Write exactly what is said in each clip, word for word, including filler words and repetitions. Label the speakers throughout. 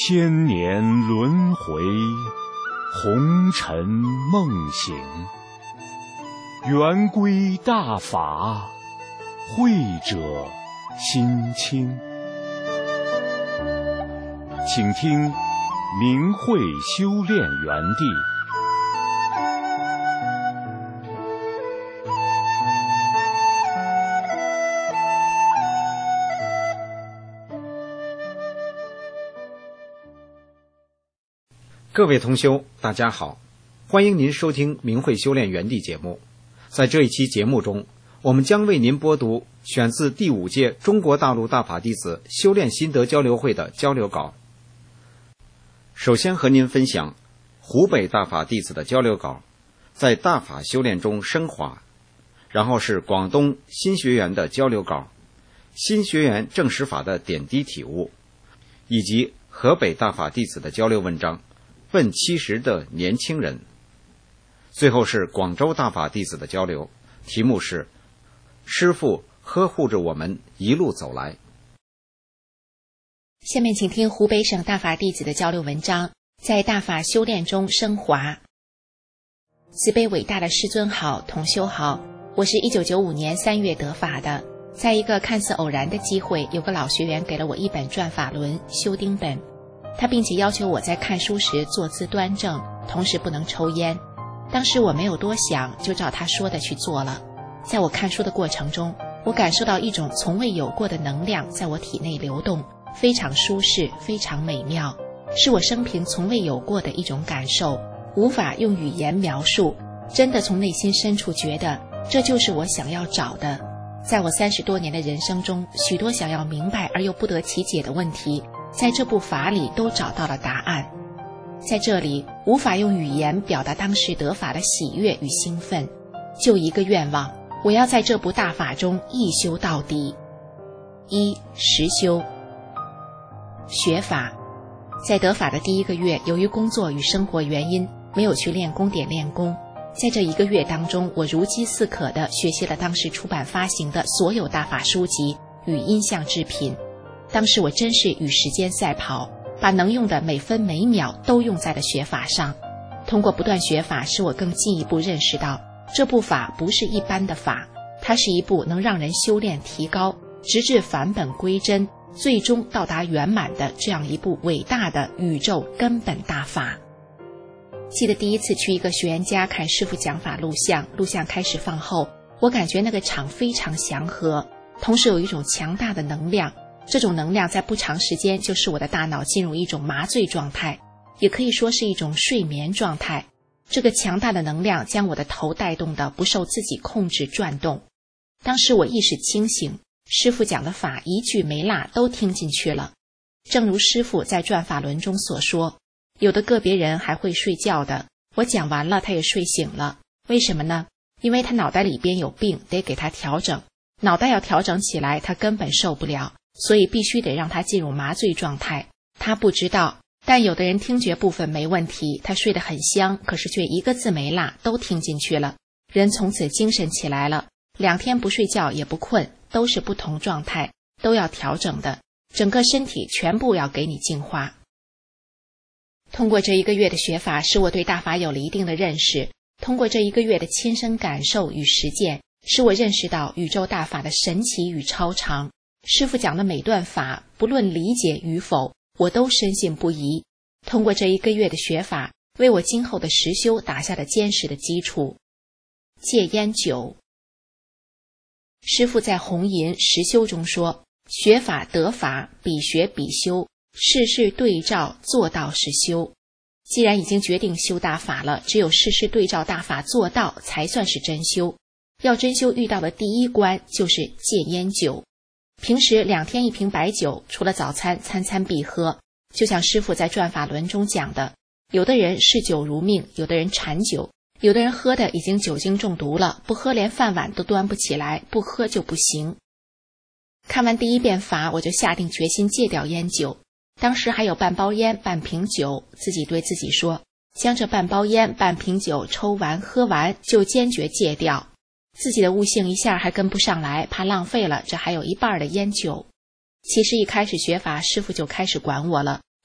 Speaker 1: 千年轮回，红尘梦醒，圆归大法，慧者心清。请听明慧修炼园地。
Speaker 2: 各位同修，大家好，欢迎您收听明慧修炼园地节目。在这一期节目中，我们将为您播读选自第五届中国大陆大法弟子修炼心得交流会的交流稿。首先和您分享湖北大法弟子的交流稿，在大法修炼中升华。然后是广东新学员的交流稿，新学员正实法的点滴体悟，以及河北大法弟子的交流文章奔七十的年轻人。最后是广州大法弟子的交流，题目是师父呵护着我们一路走来。
Speaker 3: 下面请听湖北省大法弟子的交流文章，在大法修炼中升华。慈悲伟大的师尊好，同修好，我是一九九五年三月得法的。在一个看似偶然的机会，有个老学员给了我一本转法轮修订本，他并且要求我在看书时坐姿端正，同时不能抽烟。当时我没有多想，就照他说的去做了。在我看书的过程中，我感受到一种从未有过的能量在我体内流动，非常舒适，非常美妙，是我生平从未有过的一种感受，无法用语言描述，真的从内心深处觉得这就是我想要找的。在我三十多年的人生中，许多想要明白而又不得其解的问题，在这部法里都找到了答案。在这里无法用语言表达当时得法的喜悦与兴奋，就一个愿望，我要在这部大法中一修到底。一、实修。学法。在得法的第一个月，由于工作与生活原因，没有去练功点练功。在这一个月当中，我如饥似渴地学习了当时出版发行的所有大法书籍与音像制品。当时我真是与时间赛跑，把能用的每分每秒都用在了学法上。通过不断学法，使我更进一步认识到，这部法不是一般的法，它是一部能让人修炼提高，直至返本归真，最终到达圆满的这样一部伟大的宇宙根本大法。记得第一次去一个学员家看师父讲法录像，录像开始放后，我感觉那个场非常祥和，同时有一种强大的能量，这种能量在不长时间就使我的大脑进入一种麻醉状态，也可以说是一种睡眠状态。这个强大的能量将我的头带动的不受自己控制转动。当时我意识清醒，师父讲的法一句没落都听进去了。正如师父在转法轮中所说，有的个别人还会睡觉的，我讲完了他也睡醒了。为什么呢？因为他脑袋里边有病，得给他调整，脑袋要调整起来他根本受不了，所以必须得让他进入麻醉状态。他不知道，但有的人听觉部分没问题，他睡得很香，可是却一个字没落都听进去了，人从此精神起来了，两天不睡觉也不困，都是不同状态，都要调整的，整个身体全部要给你净化。通过这一个月的学法，使我对大法有了一定的认识。通过这一个月的亲身感受与实践，使我认识到宇宙大法的神奇与超常。师父讲的每段法，不论理解与否，我都深信不疑。通过这一个月的学法，为我今后的实修打下了坚实的基础。戒烟酒。师父在红银实修中说，学法得法，比学比修，事事对照，做到是修。既然已经决定修大法了，只有事事对照大法做到，才算是真修。要真修遇到的第一关就是戒烟酒。平时两天一瓶白酒，除了早餐，餐餐必喝。就像师父在转法轮中讲的，有的人视酒如命，有的人馋酒，有的人喝的已经酒精中毒了，不喝连饭碗都端不起来，不喝就不行。看完第一遍法，我就下定决心戒掉烟酒。当时还有半包烟半瓶酒，自己对自己说，将这半包烟半瓶酒抽完喝完，就坚决戒掉。自己的悟性一下还跟不上来，怕浪费了这还有一半的烟酒。其实一开始学法，师父就开始管我了，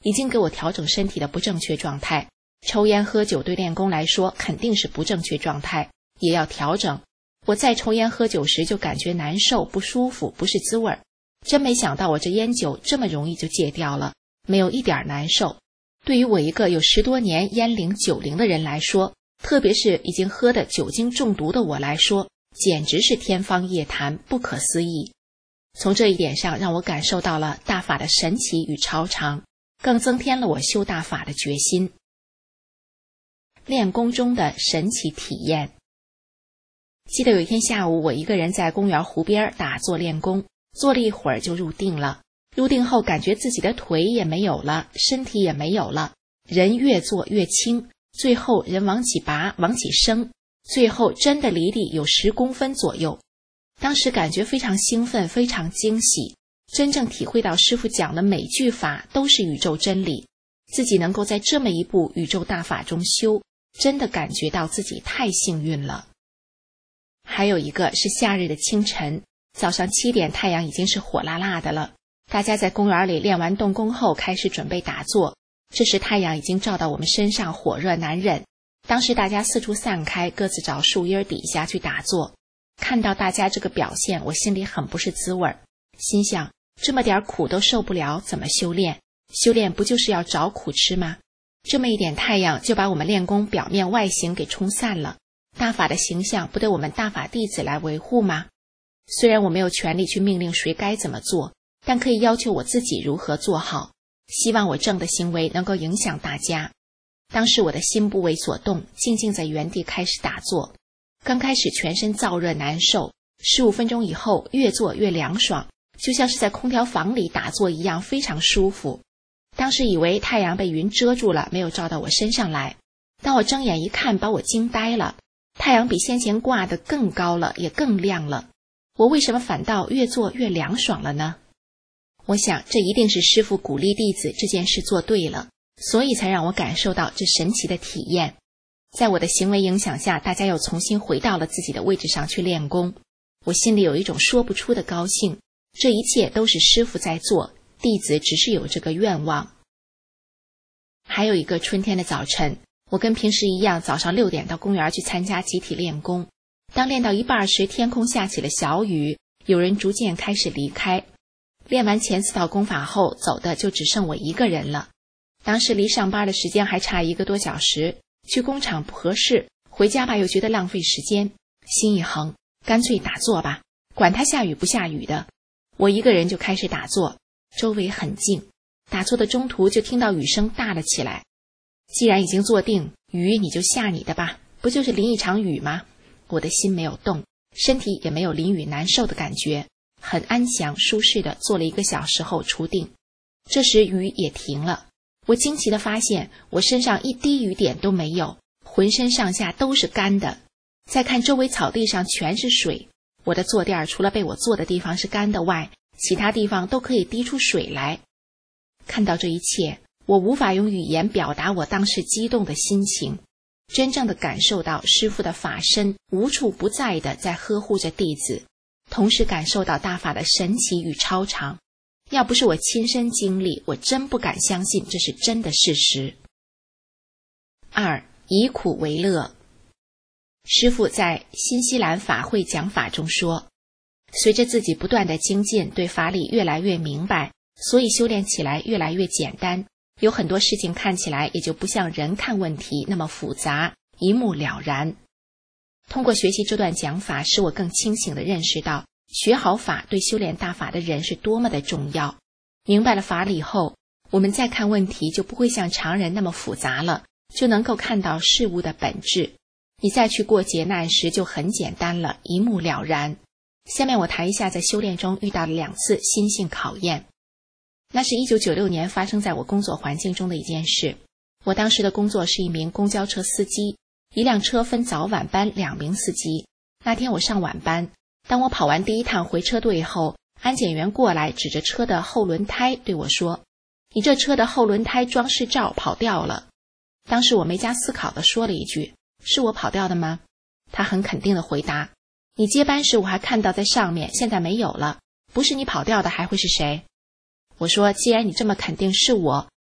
Speaker 3: 已经给我调整身体的不正确状态。抽烟喝酒对练功来说肯定是不正确状态，也要调整。我在抽烟喝酒时就感觉难受不舒服，不是滋味儿。真没想到我这烟酒这么容易就戒掉了，没有一点难受。对于我一个有十多年烟龄酒龄的人来说，特别是已经喝的酒精中毒的我来说，简直是天方夜谭，不可思议。从这一点上让我感受到了大法的神奇与超常，更增添了我修大法的决心。练功中的神奇体验。记得有一天下午，我一个人在公园湖边打坐练功，坐了一会儿就入定了。入定后感觉自己的腿也没有了，身体也没有了，人越坐越轻，最后人往起拔，往起升，最后真的离地有十公分左右。当时感觉非常兴奋，非常惊喜，真正体会到师父讲的每句法都是宇宙真理，自己能够在这么一部宇宙大法中修，真的感觉到自己太幸运了。还有一个是夏日的清晨，早上七点太阳已经是火辣辣的了，大家在公园里练完动功后开始准备打坐，这时太阳已经照到我们身上，火热难忍。当时大家四处散开，各自找树荫底下去打坐。看到大家这个表现，我心里很不是滋味，心想这么点苦都受不了，怎么修炼？修炼不就是要找苦吃吗？这么一点太阳就把我们练功表面外形给冲散了，大法的形象不得我们大法弟子来维护吗？虽然我没有权利去命令谁该怎么做，但可以要求我自己如何做好，希望我正的行为能够影响大家。当时我的心不为所动，静静在原地开始打坐。刚开始全身燥热难受，十五分钟以后越坐越凉爽，就像是在空调房里打坐一样，非常舒服。当时以为太阳被云遮住了，没有照到我身上来。当我睁眼一看，把我惊呆了，太阳比先前挂得更高了，也更亮了。我为什么反倒越坐越凉爽了呢？我想这一定是师父鼓励弟子这件事做对了，所以才让我感受到这神奇的体验。在我的行为影响下，大家又重新回到了自己的位置上去练功，我心里有一种说不出的高兴。这一切都是师父在做，弟子只是有这个愿望。还有一个春天的早晨，我跟平时一样，早上六点到公园去参加集体练功。当练到一半时，天空下起了小雨，有人逐渐开始离开。练完前四套功法后，走的就只剩我一个人了。当时离上班的时间还差一个多小时，去工厂不合适，回家吧又觉得浪费时间，心一横，干脆打坐吧，管它下雨不下雨的。我一个人就开始打坐，周围很静，打坐的中途就听到雨声大了起来。既然已经坐定，雨你就下你的吧，不就是淋一场雨吗？我的心没有动，身体也没有淋雨难受的感觉，很安详舒适的坐了一个小时后出定。这时雨也停了，我惊奇地发现我身上一滴雨点都没有，浑身上下都是干的。再看周围草地上全是水，我的坐垫除了被我坐的地方是干的外，其他地方都可以滴出水来。看到这一切，我无法用语言表达我当时激动的心情，真正的感受到师父的法身无处不在的在呵护着弟子，同时感受到大法的神奇与超常。要不是我亲身经历，我真不敢相信这是真的事实。二，以苦为乐。师父在新西兰法会讲法中说，随着自己不断的精进，对法理越来越明白，所以修炼起来越来越简单，有很多事情看起来也就不像人看问题那么复杂，一目了然。通过学习这段讲法，使我更清醒地认识到学好法对修炼大法的人是多么的重要。明白了法理后，我们再看问题就不会像常人那么复杂了，就能够看到事物的本质。你再去过劫难时就很简单了，一目了然。下面我谈一下在修炼中遇到了两次心性考验。那是一九九六年发生在我工作环境中的一件事。我当时的工作是一名公交车司机，一辆车分早晚班两名司机。那天我上晚班，当我跑完第一趟回车队后，安检员过来指着车的后轮胎对我说，你这车的后轮胎装饰罩跑掉了。当时我没加思考地说了一句，是我跑掉的吗？他很肯定地回答，你接班时我还看到在上面，现在没有了，不是你跑掉的还会是谁？我说，既然你这么肯定是我，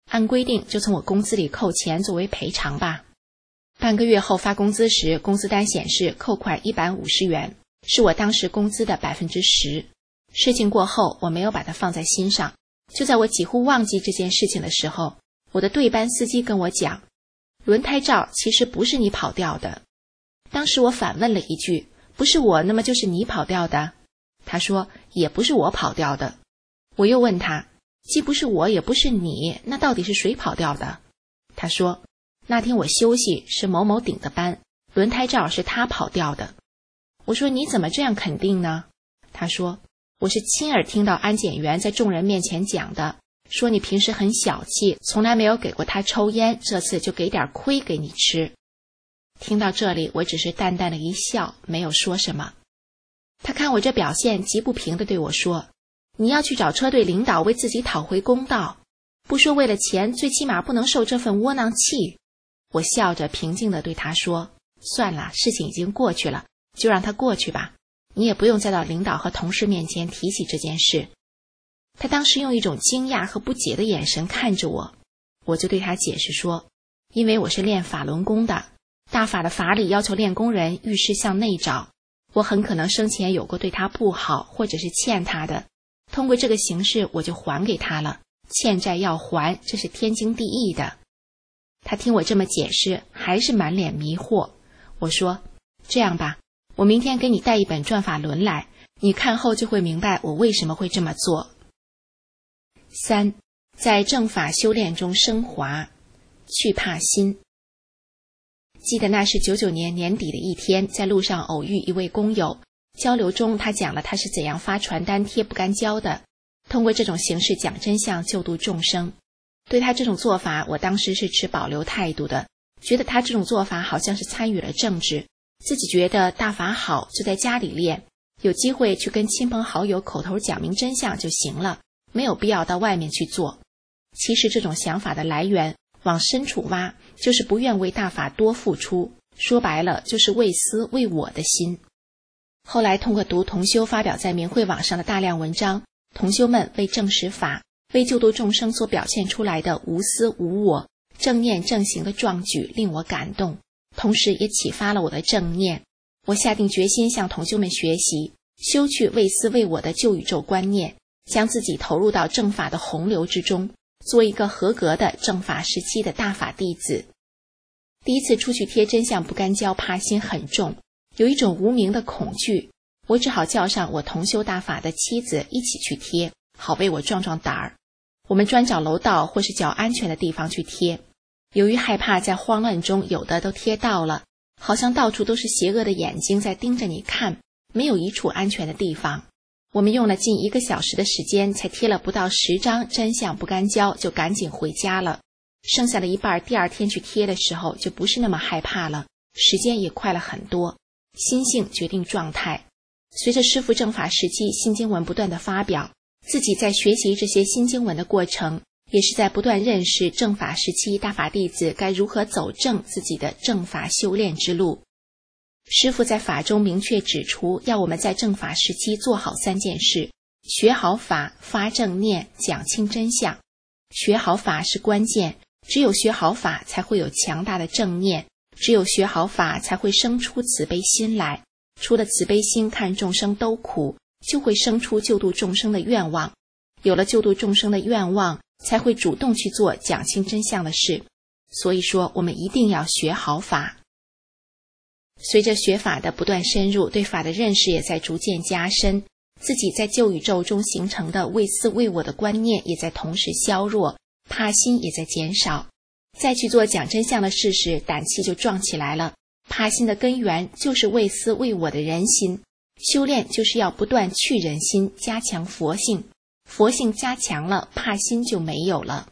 Speaker 3: 按规定就从我工资里扣钱作为赔偿吧。半个月后发工资时，工资单显示扣款一百五十元，是我当时工资的 百分之十。 事情过后，我没有把它放在心上。就在我几乎忘记这件事情的时候，我的对班司机跟我讲，轮胎罩其实不是你跑掉的。当时我反问了一句，不是我，那么就是你跑掉的？他说，也不是我跑掉的。我又问他，既不是我也不是你，那到底是谁跑掉的？他说，那天我休息，是某某顶的班，轮胎罩是他跑掉的。我说，你怎么这样肯定呢？他说，我是亲耳听到安检员在众人面前讲的，说你平时很小气，从来没有给过他抽烟，这次就给点亏给你吃。听到这里，我只是淡淡的一笑，没有说什么。他看我这表现，极不平地对我说，你要去找车队领导为自己讨回公道，不说为了钱，最起码不能受这份窝囊气。我笑着平静地对他说，算了，事情已经过去了，就让它过去吧，你也不用再到领导和同事面前提起这件事。他当时用一种惊讶和不解的眼神看着我，我就对他解释说，因为我是练法轮功的，大法的法理要求练功人遇事向内找，我很可能生前有过对他不好，或者是欠他的，通过这个形式我就还给他了，欠债要还，这是天经地义的。他听我这么解释，还是满脸迷惑。我说，这样吧，我明天给你带一本转法轮来，你看后就会明白我为什么会这么做。三，在正法修炼中升华，去怕心。记得那是九九年年底的一天，在路上偶遇一位工友，交流中他讲了他是怎样发传单贴不干胶的，通过这种形式讲真相救度众生。对他这种做法，我当时是持保留态度的，觉得他这种做法好像是参与了政治，自己觉得大法好就在家里练，有机会去跟亲朋好友口头讲明真相就行了，没有必要到外面去做。其实这种想法的来源往深处挖，就是不愿为大法多付出，说白了就是为私为我的心。后来通过读同修发表在明慧网上的大量文章，同修们为证实法，为救度众生所表现出来的无私无我、正念正行的壮举令我感动，同时也启发了我的正念。我下定决心向同修们学习，修去为私为我的旧宇宙观念，将自己投入到正法的洪流之中，做一个合格的正法时期的大法弟子。第一次出去贴真相不干胶，怕心很重，有一种无名的恐惧，我只好叫上我同修大法的妻子一起去贴，好为我壮壮胆儿。我们专找楼道或是较安全的地方去贴，由于害怕在慌乱中有的都贴到了，好像到处都是邪恶的眼睛在盯着你看，没有一处安全的地方。我们用了近一个小时的时间，才贴了不到十张真相不干胶，就赶紧回家了。剩下的一半第二天去贴的时候就不是那么害怕了，时间也快了很多。心性决定状态。随着师父正法时期新经文不断的发表，自己在学习这些新经文的过程，也是在不断认识正法时期大法弟子该如何走正自己的正法修炼之路。师父在法中明确指出，要我们在正法时期做好三件事：学好法、发正念、讲清真相。学好法是关键，只有学好法才会有强大的正念，只有学好法才会生出慈悲心来。出了慈悲心，看众生都苦，就会生出救度众生的愿望。有了救度众生的愿望，才会主动去做讲清真相的事。所以说，我们一定要学好法。随着学法的不断深入，对法的认识也在逐渐加深，自己在旧宇宙中形成的为私为我的观念也在同时削弱，怕心也在减少。再去做讲真相的事时，胆气就壮起来了。怕心的根源就是为私为我的人心，修炼就是要不断去人心，加强佛性，佛性加强了，怕心就没有了。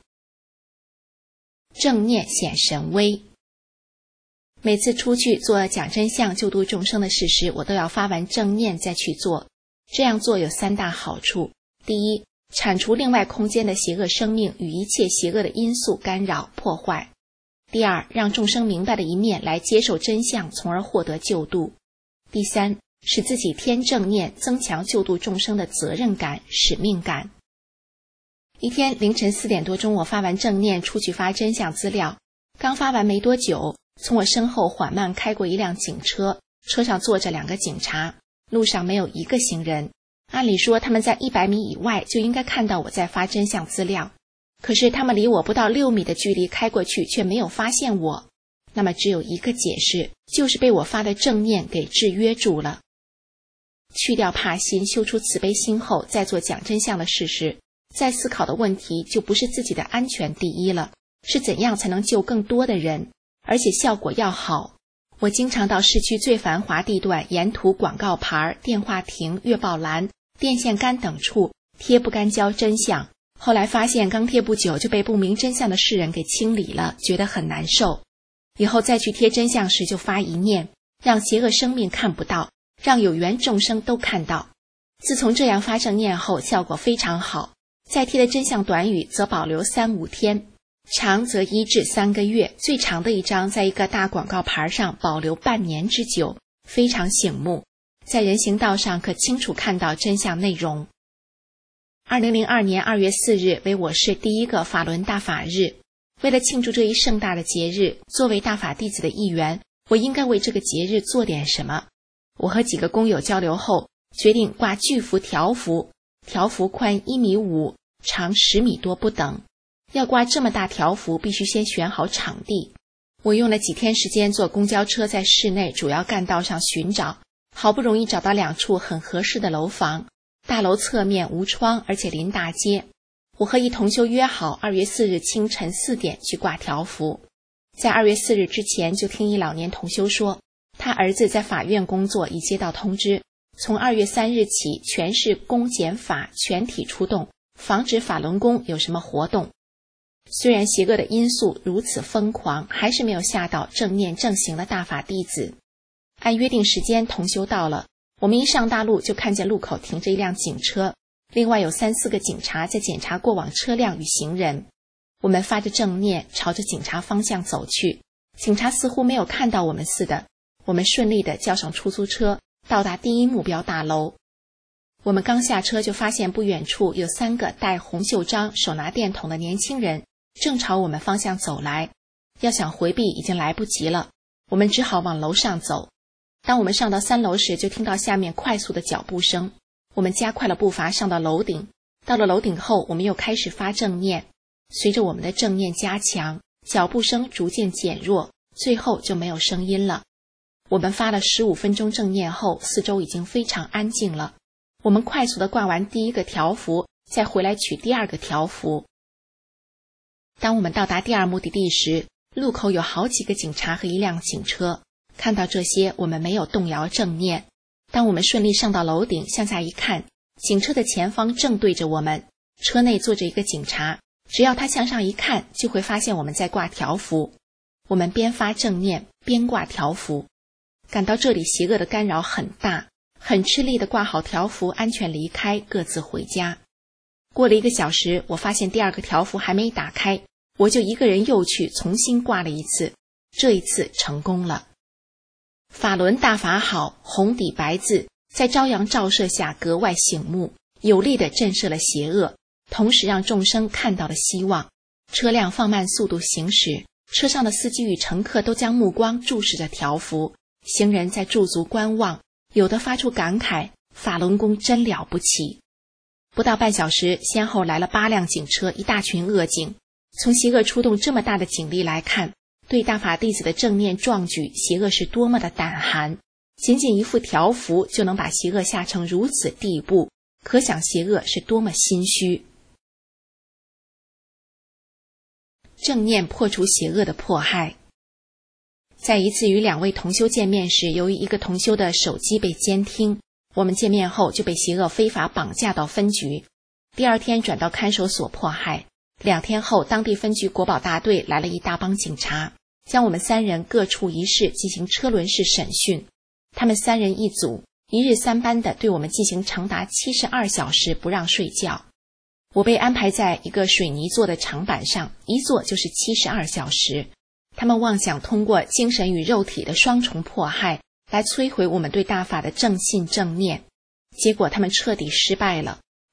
Speaker 3: 正念显神威。每次出去做讲真相救度众生的事时，我都要发完正念再去做。这样做有三大好处：第一，铲除另外空间的邪恶生命与一切邪恶的因素干扰破坏；第二，让众生明白的一面来接受真相，从而获得救度；第三，使自己添正念，增强救度众生的责任感、使命感。 一天凌晨四点多钟，我发完正念出去发真相资料，刚发完没多久，从我身后缓慢开过一辆警车，车上坐着两个警察，路上没有一个行人。按理说他们在一百米以外就应该看到我在发真相资料，可是他们离我不到六米的距离开过去，却没有发现我。那么只有一个解释，就是被我发的正念给制约住了。去掉怕心，修出慈悲心后，再做讲真相的事实，再思考的问题就不是自己的安全第一了，是怎样才能救更多的人，而且效果要好。我经常到市区最繁华地段，沿途广告牌、电话亭、月报栏、电线杆等处贴不干胶真相，后来发现刚贴不久就被不明真相的世人给清理了，觉得很难受。以后再去贴真相时就发一念，让邪恶生命看不到，让有缘众生都看到。自从这样发正念后，效果非常好。再贴的真相短语则保留三五天，长则一至三个月，最长的一张在一个大广告牌上保留半年之久，非常醒目，在人行道上可清楚看到真相内容。二零零二年二月四日为我市第一个法轮大法日，为了庆祝这一盛大的节日，作为大法弟子的一员，我应该为这个节日做点什么。我和几个工友交流后，决定挂巨幅条幅，条幅宽一米五，长十米多不等。要挂这么大条幅，必须先选好场地。我用了几天时间坐公交车在市内主要干道上寻找，好不容易找到两处很合适的楼房，大楼侧面无窗，而且临大街。我和一同修约好二月四日清晨四点去挂条幅。在二月四日之前，就听一老年同修说，他儿子在法院工作，已接到通知，从二月三日起，全市公检法全体出动，防止法轮功有什么活动。虽然邪恶的因素如此疯狂，还是没有吓到正念正行的大法弟子。按约定时间，同修到了，我们一上大路就看见路口停着一辆警车，另外有三四个警察在检查过往车辆与行人。我们发着正念，朝着警察方向走去，警察似乎没有看到我们似的。我们顺利地叫上出租车，到达第一目标大楼。我们刚下车就发现不远处有三个戴红袖章、手拿电筒的年轻人正朝我们方向走来，要想回避已经来不及了，我们只好往楼上走。当我们上到三楼时，就听到下面快速的脚步声，我们加快了步伐上到楼顶。到了楼顶后，我们又开始发正念，随着我们的正念加强，脚步声逐渐减弱，最后就没有声音了。我们发了十五分钟正念后，四周已经非常安静了。我们快速地挂完第一个条幅，再回来取第二个条幅。当我们到达第二目的地时，路口有好几个警察和一辆警车。看到这些，我们没有动摇正念。当我们顺利上到楼顶，向下一看，警车的前方正对着我们，车内坐着一个警察，只要他向上一看，就会发现我们在挂条幅。我们边发正念边挂条幅。感到这里邪恶的干扰很大，很吃力地挂好条幅，安全离开，各自回家。过了一个小时，我发现第二个条幅还没打开，我就一个人又去重新挂了一次，这一次成功了。法轮大法好，红底白字在朝阳照射下格外醒目，有力地震慑了邪恶，同时让众生看到了希望。车辆放慢速度行驶，车上的司机与乘客都将目光注视着条幅，行人在驻足观望，有的发出感慨，法轮功真了不起。不到半小时，先后来了八辆警车，一大群恶警。从邪恶出动这么大的警力来看，对大法弟子的正念壮举，邪恶是多么的胆寒。仅仅一副条幅就能把邪恶下成如此地步，可想邪恶是多么心虚。正念破除邪恶的迫害。在一次与两位同修见面时，由于一个同修的手机被监听，我们见面后就被邪恶非法绑架到分局，第二天转到看守所迫害。两天后，当地分局国保大队来了一大帮警察，将我们三人各处一室进行车轮式审讯。他们三人一组，一日三班的对我们进行长达七十二小时，不让睡觉。我被安排在一个水泥做的长板上，一坐就是七十二小时。他们妄想通过精神与肉体的双重迫害来摧毁我们对大法的正信正念，结果他们彻底失败了。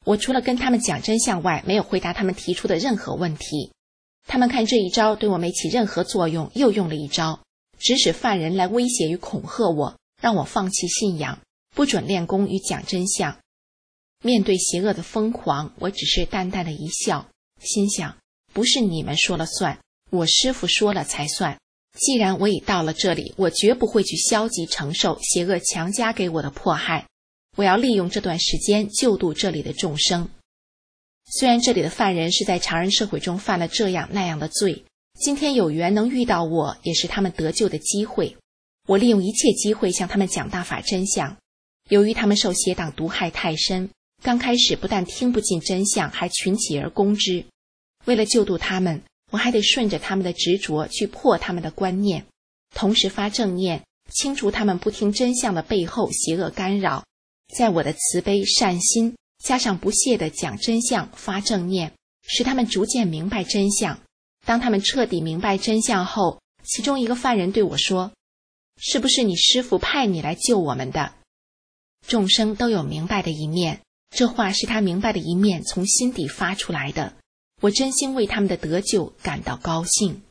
Speaker 3: 我除了跟他们讲真相外，没有回答他们提出的任何问题。他们看这一招对我没起任何作用，又用了一招，指使犯人来威胁与恐吓我，让我放弃信仰，不准练功与讲真相。面对邪恶的疯狂，我只是淡淡的一笑，心想，不是你们说了算，我师父说了才算。既然我已到了这里，我绝不会去消极承受邪恶强加给我的迫害。我要利用这段时间救度这里的众生。虽然这里的犯人是在常人社会中犯了这样那样的罪，今天有缘能遇到我，也是他们得救的机会。我利用一切机会向他们讲大法真相。由于他们受邪党毒害太深，刚开始不但听不进真相，还群起而攻之。为了救度他们，我还得顺着他们的执着去破他们的观念，同时发正念，清除他们不听真相的背后邪恶干扰。在我的慈悲善心加上不懈地讲真相发正念，使他们逐渐明白真相。当他们彻底明白真相后，其中一个犯人对我说，是不是你师父派你来救我们的？众生都有明白的一面，这话是他明白的一面从心底发出来的，我真心为他们的得救感到高兴。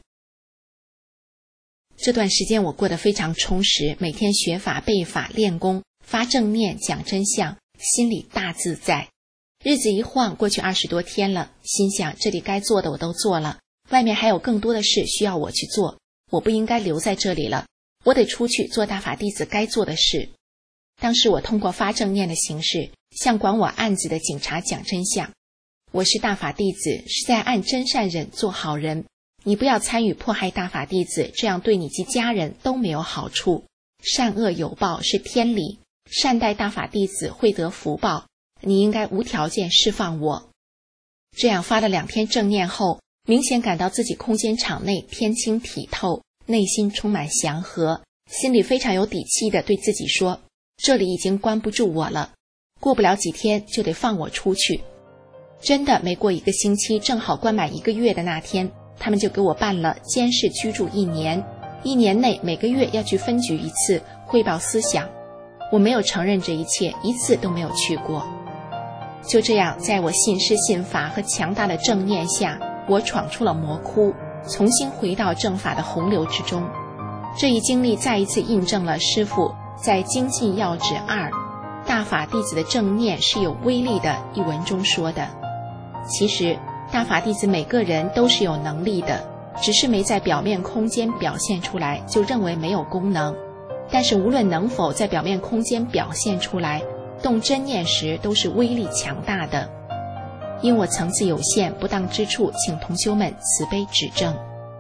Speaker 3: 这段时间我过得非常充实，每天学法背法练功，发正念讲真相，心里大自在。日子一晃过去二十多天了，心想这里该做的我都做了，外面还有更多的事需要我去做，我不应该留在这里了，我得出去做大法弟子该做的事。当时我通过发正念的形式向管我案子的警察讲真相，我是大法弟子，是在按真善忍做好人，你不要参与迫害大法弟子，这样对你及家人都没有好处。善恶有报是天理，善待大法弟子会得福报，你应该无条件释放我。这样发了两天正念后，明显感到自己空间场内天清体透，内心充满祥和，心里非常有底气地对自己说，这里已经关不住我了，过不了几天就得放我出去。真的没过一个星期，正好关满一个月的那天，他们就给我办了监视居住一年，一年内每个月要去分局一次汇报思想。我没有承认这一切，一次都没有去过。就这样，在我信师信法和强大的正念下，我闯出了魔窟，重新回到正法的洪流之中。这一经历再一次印证了师父在《精进要旨二大法弟子的正念是有威力的一文中说的。其实大法弟子每个人都是有能力的，只是没在表面空间表现出来，就认为没有功能。但是无论能否在表面空间表现出来，动真念时都是威力强大的。因我层次有限，不当之处请同修们慈悲指正。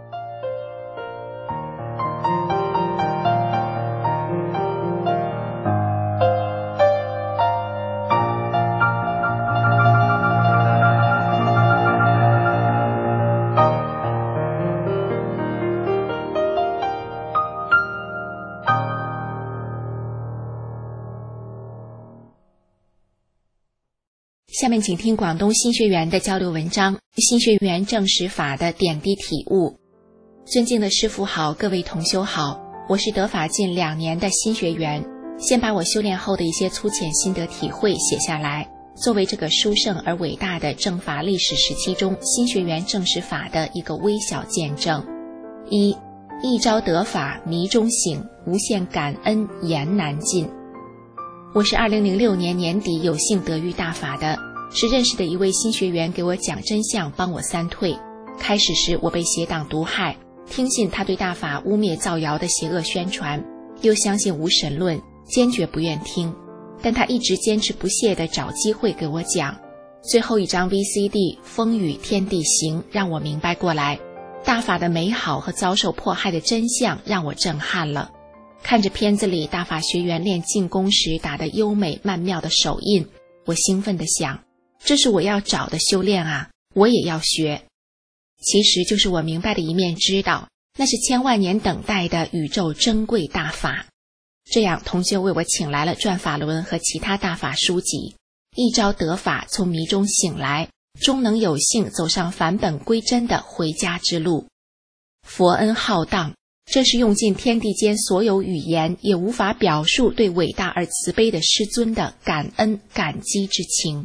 Speaker 3: 下面请听广东新学员的交流文章，新学员正实法的点滴体悟。尊敬的师父好，各位同修好，我是得法近两年的新学员，先把我修炼后的一些粗浅心得体会写下来，作为这个殊胜而伟大的正法历史时期中新学员正实法的一个微小见证。一，一朝得法迷中醒，无限感恩言难尽。我是二零零六年年底有幸得遇大法的，是认识的一位新学员给我讲真相，帮我三退。开始时我被邪党毒害，听信他对大法污蔑造谣的邪恶宣传，又相信无神论，坚决不愿听。但他一直坚持不懈地找机会给我讲。最后一张 V C D 风雨天地行让我明白过来，大法的美好和遭受迫害的真相让我震撼了。看着片子里大法学员练静功时打的优美曼妙的手印，我兴奋地想，这是我要找的修炼啊，我也要学。其实就是我明白的一面知道，那是千万年等待的宇宙珍贵大法。这样同修为我请来了转法轮和其他大法书籍，一朝得法从迷中醒来，终能有幸走上返本归真的回家之路。佛恩浩荡，这是用尽天地间所有语言也无法表述对伟大而慈悲的师尊的感恩感激之情。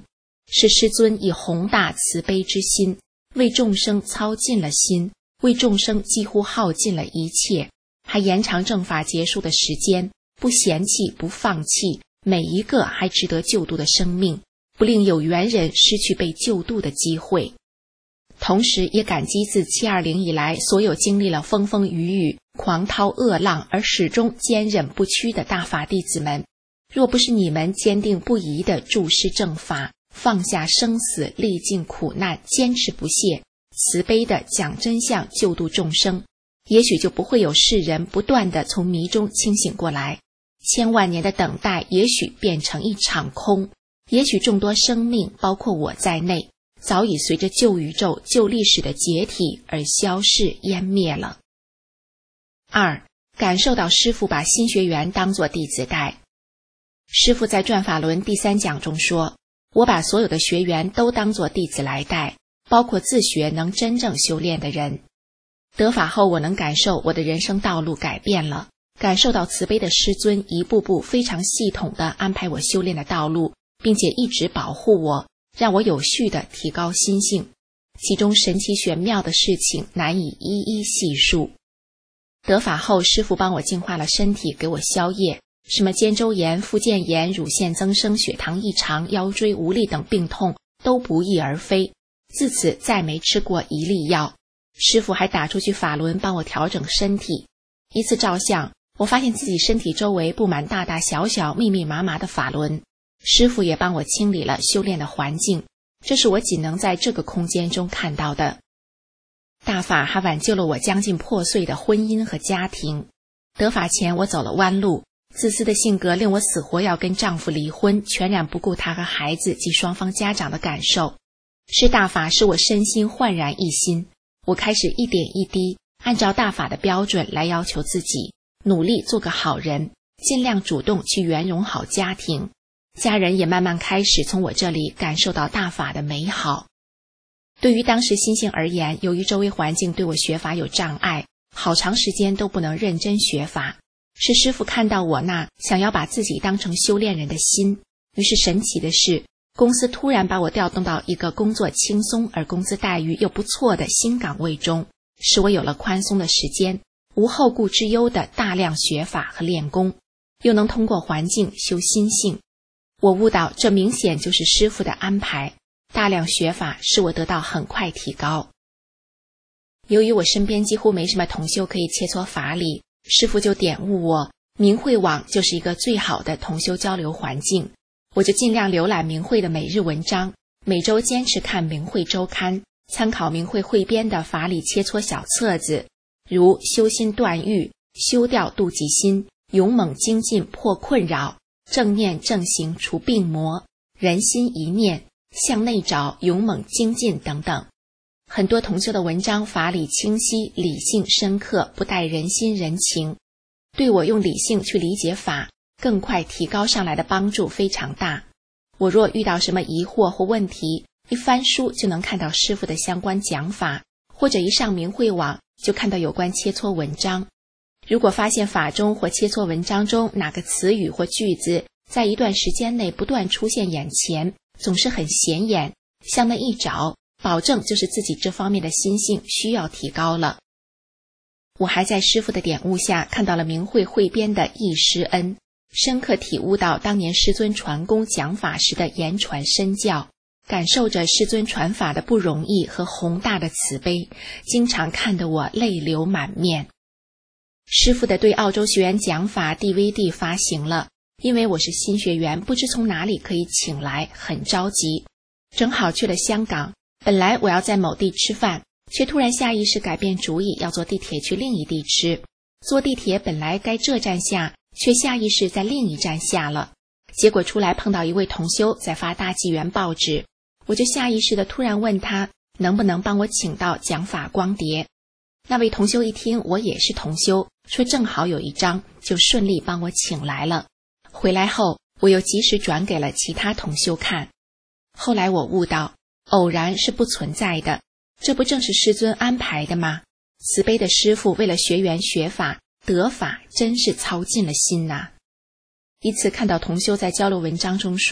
Speaker 3: 是师尊以宏大慈悲之心，为众生操尽了心，为众生几乎耗尽了一切，还延长正法结束的时间，不嫌弃不放弃每一个还值得救度的生命，不令有缘人失去被救度的机会。同时也感激自七二零以来所有经历了风风雨雨、狂涛恶浪而始终坚忍不屈的大法弟子们，若不是你们坚定不移地注视正法，放下生死，历尽苦难，坚持不懈，慈悲地讲真相，救度众生，也许就不会有世人不断地从迷中清醒过来，千万年的等待也许变成一场空，也许众多生命包括我在内早已随着旧宇宙旧历史的解体而消逝湮灭了。二，感受到师父把新学员当作弟子待。师父在转法轮第三讲中说，我把所有的学员都当作弟子来待，包括自学能真正修炼的人。得法后，我能感受我的人生道路改变了，感受到慈悲的师尊一步步非常系统地安排我修炼的道路，并且一直保护我，让我有序地提高心性，其中神奇玄妙的事情难以一一细数。得法后，师父帮我净化了身体，给我消业，什么肩周炎、附件炎、乳腺增生、血糖异常、腰椎无力等病痛都不翼而飞，自此再没吃过一粒药。师父还打出去法轮帮我调整身体。一次照相，我发现自己身体周围布满大大小小密密麻麻的法轮，师父也帮我清理了修炼的环境，这是我仅能在这个空间中看到的。大法还挽救了我将近破碎的婚姻和家庭。得法前我走了弯路，自私的性格令我死活要跟丈夫离婚，全然不顾他和孩子及双方家长的感受。是大法使我身心焕然一新，我开始一点一滴按照大法的标准来要求自己，努力做个好人，尽量主动去圆融好家庭。家人也慢慢开始从我这里感受到大法的美好。对于当时心性而言，由于周围环境对我学法有障碍，好长时间都不能认真学法。是师父看到我那想要把自己当成修炼人的心，于是神奇的是，公司突然把我调动到一个工作轻松而工资待遇又不错的新岗位中，使我有了宽松的时间，无后顾之忧的大量学法和练功，又能通过环境修心性。我悟到这明显就是师父的安排，大量学法使我得到很快提高。由于我身边几乎没什么同修可以切磋法理，师父就点悟我，明慧网就是一个最好的同修交流环境。我就尽量浏览明慧的每日文章，每周坚持看明慧周刊，参考明慧汇编的法理切磋小册子，如修心断欲、修掉妒忌心、勇猛精进破困扰、正念正行除病魔、人心一念、向内找勇猛精进等等。很多同修的文章法理清晰，理性深刻，不带人心人情，对我用理性去理解法更快提高上来的帮助非常大。我若遇到什么疑惑或问题，一翻书就能看到师父的相关讲法，或者一上明慧网就看到有关切磋文章。如果发现法中或切磋文章中哪个词语或句子在一段时间内不断出现眼前，总是很显眼，向那一找，保证就是自己这方面的心性需要提高了。我还在师父的点悟下看到了明慧汇编的义师恩，深刻体悟到当年师尊传功讲法时的言传身教，感受着师尊传法的不容易和宏大的慈悲，经常看得我泪流满面。师父的对澳洲学员讲法 D V D 发行了，因为我是新学员，不知从哪里可以请来，很着急。正好去了香港，本来我要在某地吃饭，却突然下意识改变主意，要坐地铁去另一地吃。坐地铁本来该这站下，却下意识在另一站下了。结果出来碰到一位同修在发大纪元报纸，我就下意识地突然问他能不能帮我请到讲法光碟。那位同修一听我也是同修，说正好有一张，就顺利帮我请来了。回来后我又及时转给了其他同修看。后来我悟到，偶然是不存在的，这不正是师尊安排的吗？慈悲的师父为了学员学法得法，真是操尽了心呐、啊。一次看到同修在交流文章中说，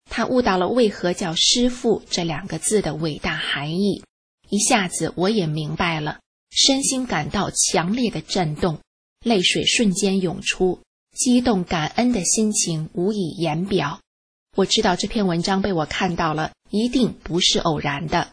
Speaker 3: 他悟到了为何叫师父这两个字的伟大含义。一下子我也明白了，身心感到强烈的震动，泪水瞬间涌出，激动感恩的心情无以言表。我知道这篇文章被我看到了，一定不是偶然的。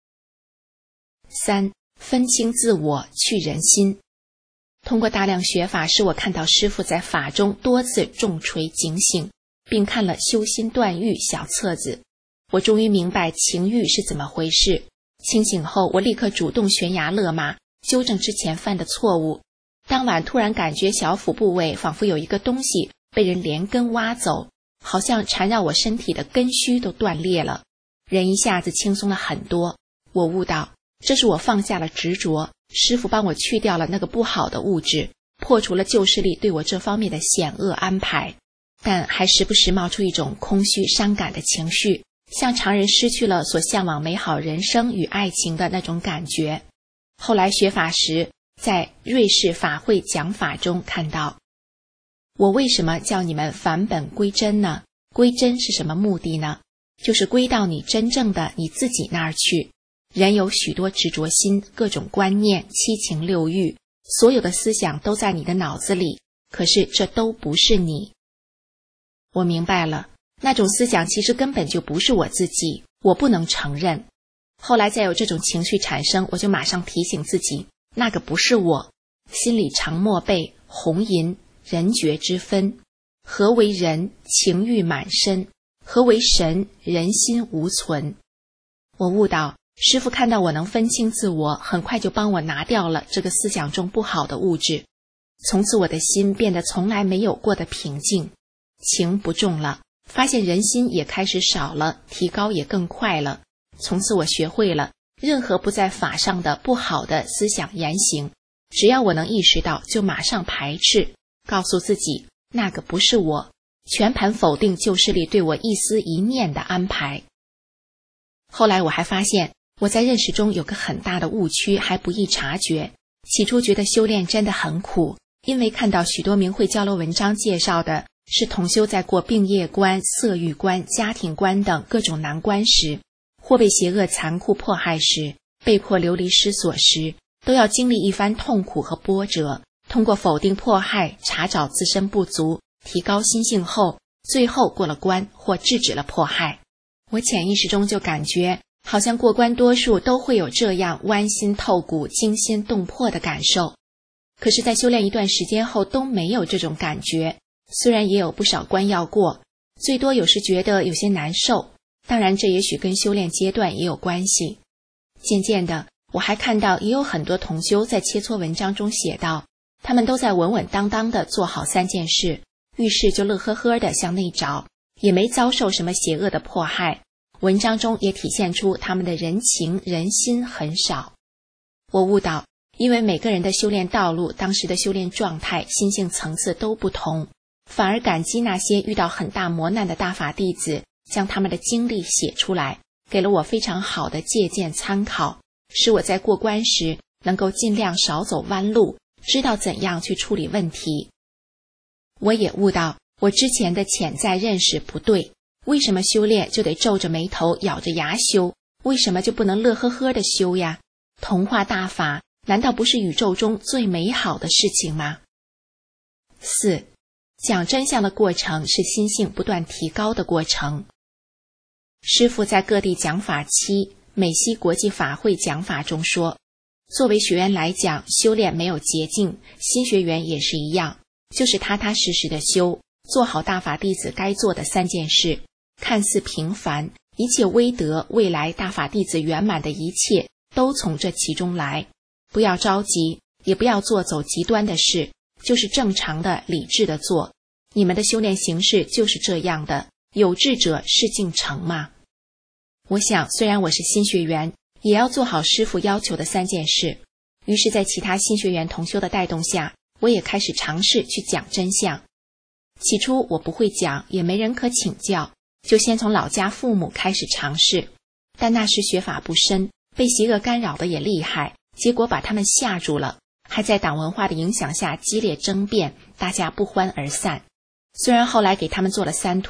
Speaker 3: 三、分清自我，去人心。通过大量学法，使我看到师父在法中多次重锤警醒，并看了修心断欲小册子。我终于明白情欲是怎么回事。清醒后，我立刻主动悬崖勒马，纠正之前犯的错误。当晚突然感觉小腹部位仿佛有一个东西被人连根挖走，好像缠绕我身体的根须都断裂了，人一下子轻松了很多。我悟到，这是我放下了执着，师父帮我去掉了那个不好的物质，破除了旧势力对我这方面的险恶安排。但还时不时冒出一种空虚伤感的情绪，像常人失去了所向往美好人生与爱情的那种感觉。后来学法时，在瑞士法会讲法中看到，我为什么叫你们返本归真呢？归真是什么目的呢？就是归到你真正的你自己那儿去。人有许多执着心，各种观念、七情六欲，所有的思想都在你的脑子里，可是这都不是你。我明白了，那种思想其实根本就不是我自己，我不能承认。后来再有这种情绪产生，我就马上提醒自己，那个不是我。心里常默背红吟人觉之分，何为人？情欲满身。何为神？人心无存。我悟到，师父看到我能分清自我，很快就帮我拿掉了这个思想中不好的物质。从此我的心变得从来没有过的平静，情不重了，发现人心也开始少了，提高也更快了。从此我学会了，任何不在法上的不好的思想言行，只要我能意识到，就马上排斥，告诉自己那个不是我，全盘否定旧势力对我一丝一念的安排。后来我还发现，我在认识中有个很大的误区，还不易察觉。起初觉得修炼真的很苦，因为看到许多明慧交流文章介绍的是同修在过病业关、色欲关、家庭关等各种难关时，或被邪恶残酷迫害时，被迫流离失所时，都要经历一番痛苦和波折，通过否定迫害，查找自身不足，提高心性后，最后过了关或制止了迫害。我潜意识中就感觉，好像过关多数都会有这样剜心透骨、惊心动魄的感受。可是在修炼一段时间后都没有这种感觉，虽然也有不少关要过，最多有时觉得有些难受，当然这也许跟修炼阶段也有关系。渐渐的，我还看到也有很多同修在切磋文章中写道，他们都在稳稳当当的做好三件事，遇事就乐呵呵的向内找，也没遭受什么邪恶的迫害。文章中也体现出他们的人情人心很少。我悟到，因为每个人的修炼道路、当时的修炼状态、心性层次都不同，反而感激那些遇到很大磨难的大法弟子，将他们的经历写出来，给了我非常好的借鉴参考，使我在过关时能够尽量少走弯路，知道怎样去处理问题。我也悟到，我之前的潜在认识不对，为什么修炼就得皱着眉头咬着牙修？为什么就不能乐呵呵的修呀？同化大法难道不是宇宙中最美好的事情吗？四、讲真相的过程是心性不断提高的过程。师父在各地讲法期美西国际法会讲法中说，作为学员来讲，修炼没有捷径，新学员也是一样，就是踏踏实实的修，做好大法弟子该做的三件事，看似平凡，一切威德未来大法弟子圆满的一切都从这其中来。不要着急，也不要做走极端的事，就是正常的理智的做。你们的修炼形式就是这样的，有志者事竟成嘛。我想虽然我是新学员，也要做好师父要求的三件事。于是在其他新学员同修的带动下，我也开始尝试去讲真相。起初我不会讲，也没人可请教，就先从老家父母开始尝试。但那时学法不深，被邪恶干扰的也厉害，结果把他们吓住了，还在党文化的影响下激烈争辩，大家不欢而散。虽然后来给他们做了三退，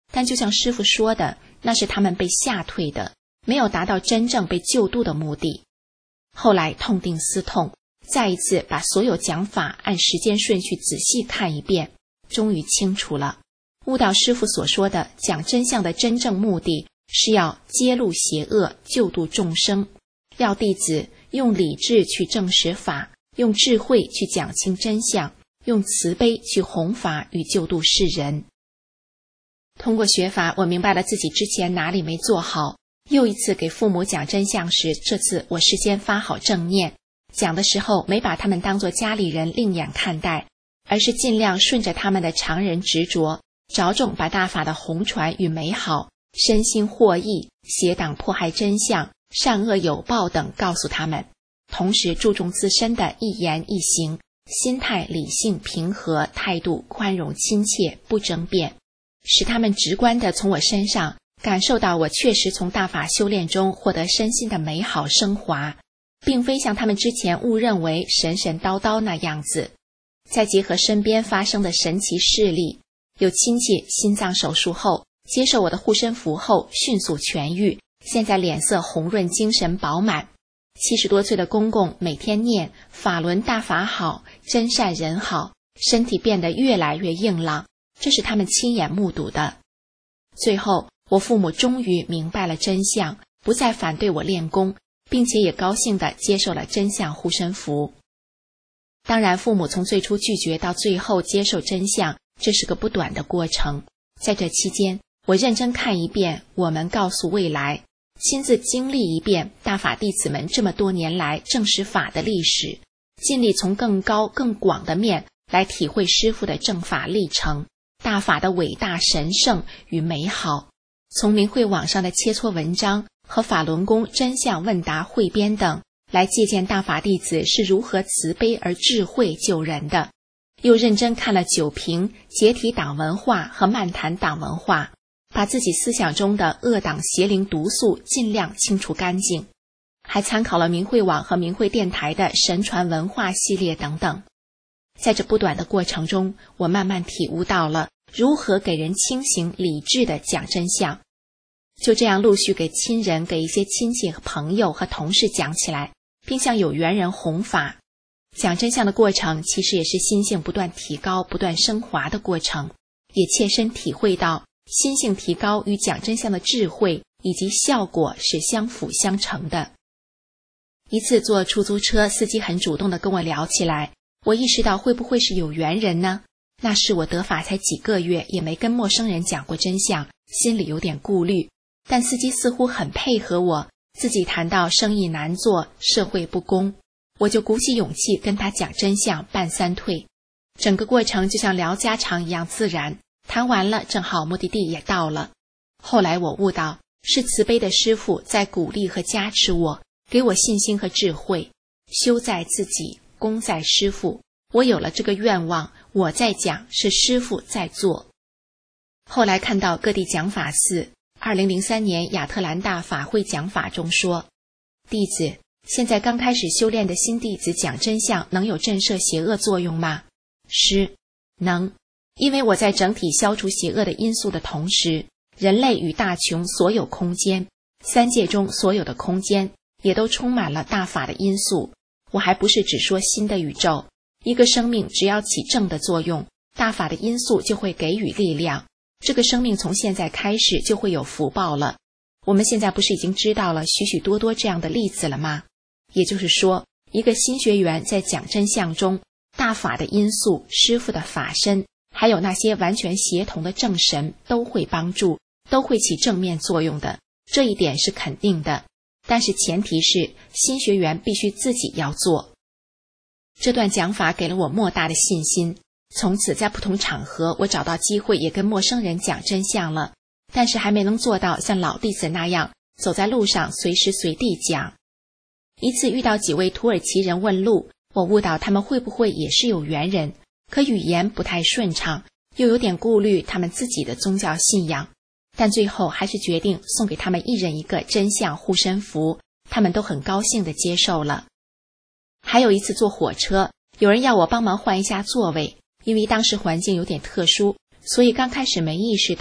Speaker 3: 但就像师父说的，那是他们被吓退的，没有达到真正被救度的目的。后来痛定思痛，再一次把所有讲法按时间顺序仔细看一遍，终于清楚了，悟到师父所说的讲真相的真正目的是要揭露邪恶，救度众生，要弟子用理智去证实法，用智慧去讲清真相，用慈悲去弘法与救度世人。通过学法，我明白了自己之前哪里没做好。又一次给父母讲真相时，这次我事先发好正念，讲的时候没把他们当作家里人另眼看待，而是尽量顺着他们的常人执着，着重把大法的弘传与美好、身心获益、邪党迫害真相、善恶有报等告诉他们，同时注重自身的一言一行，心态理性平和，态度宽容亲切，不争辩，使他们直观地从我身上感受到我确实从大法修炼中获得身心的美好升华，并非像他们之前误认为神神叨叨那样子。再结合身边发生的神奇事例，有亲戚心脏手术后接受我的护身符后迅速痊愈，现在脸色红润，精神饱满。七十多岁的公公每天念法轮大法好，真善人好，身体变得越来越硬朗，这是他们亲眼目睹的。最后我父母终于明白了真相，不再反对我练功，并且也高兴地接受了真相护身符。当然，父母从最初拒绝到最后接受真相，这是个不短的过程。在这期间，我认真看一遍我们告诉未来，亲自经历一遍大法弟子们这么多年来证实法的历史，尽力从更高更广的面来体会师父的正法历程，大法的伟大神圣与美好。从明慧网上的切磋文章和法轮功真相问答汇编等，来借鉴大法弟子是如何慈悲而智慧救人的。又认真看了九评、解体党文化和漫谈党文化，把自己思想中的恶党邪灵毒素尽量清除干净。还参考了明慧网和明慧电台的神传文化系列等等。在这不短的过程中，我慢慢体悟到了如何给人清醒理智的讲真相。就这样陆续给亲人、给一些亲戚和朋友和同事讲起来，并向有缘人弘法。讲真相的过程其实也是心性不断提高、不断升华的过程，也切身体会到心性提高与讲真相的智慧以及效果是相辅相成的。一次坐出租车，司机很主动地跟我聊起来，我意识到会不会是有缘人呢？那时我得法才几个月，也没跟陌生人讲过真相，心里有点顾虑。但司机似乎很配合我，自己谈到生意难做，社会不公，我就鼓起勇气跟他讲真相，半三退。整个过程就像聊家常一样自然，谈完了正好目的地也到了。后来我悟到，是慈悲的师父在鼓励和加持我，给我信心和智慧。修在自己，功在师父，我有了这个愿望，我在讲，是师父在做。后来看到各地讲法寺二零零三年亚特兰大法会讲法中说，弟子，现在刚开始修炼的新弟子讲真相能有震慑邪恶作用吗？师，能。因为我在整体消除邪恶的因素的同时，人类与大穷所有空间，三界中所有的空间也都充满了大法的因素。我还不是只说新的宇宙，一个生命只要起正的作用，大法的因素就会给予力量，这个生命从现在开始就会有福报了。我们现在不是已经知道了许许多多这样的例子了吗？也就是说，一个新学员在讲真相中，大法的因素、师父的法身，还有那些完全协同的正神都会帮助，都会起正面作用的，这一点是肯定的。但是前提是新学员必须自己要做。这段讲法给了我莫大的信心，从此在不同场合我找到机会也跟陌生人讲真相了，但是还没能做到像老弟子那样走在路上随时随地讲。一次遇到几位土耳其人问路，我悟到他们会不会也是有缘人，可语言不太顺畅，又有点顾虑他们自己的宗教信仰，但最后还是决定送给他们一人一个真相护身符，他们都很高兴地接受了。还有一次坐火车，有人要我帮忙换一下座位，因为当时环境有点特殊，所以刚开始没意识到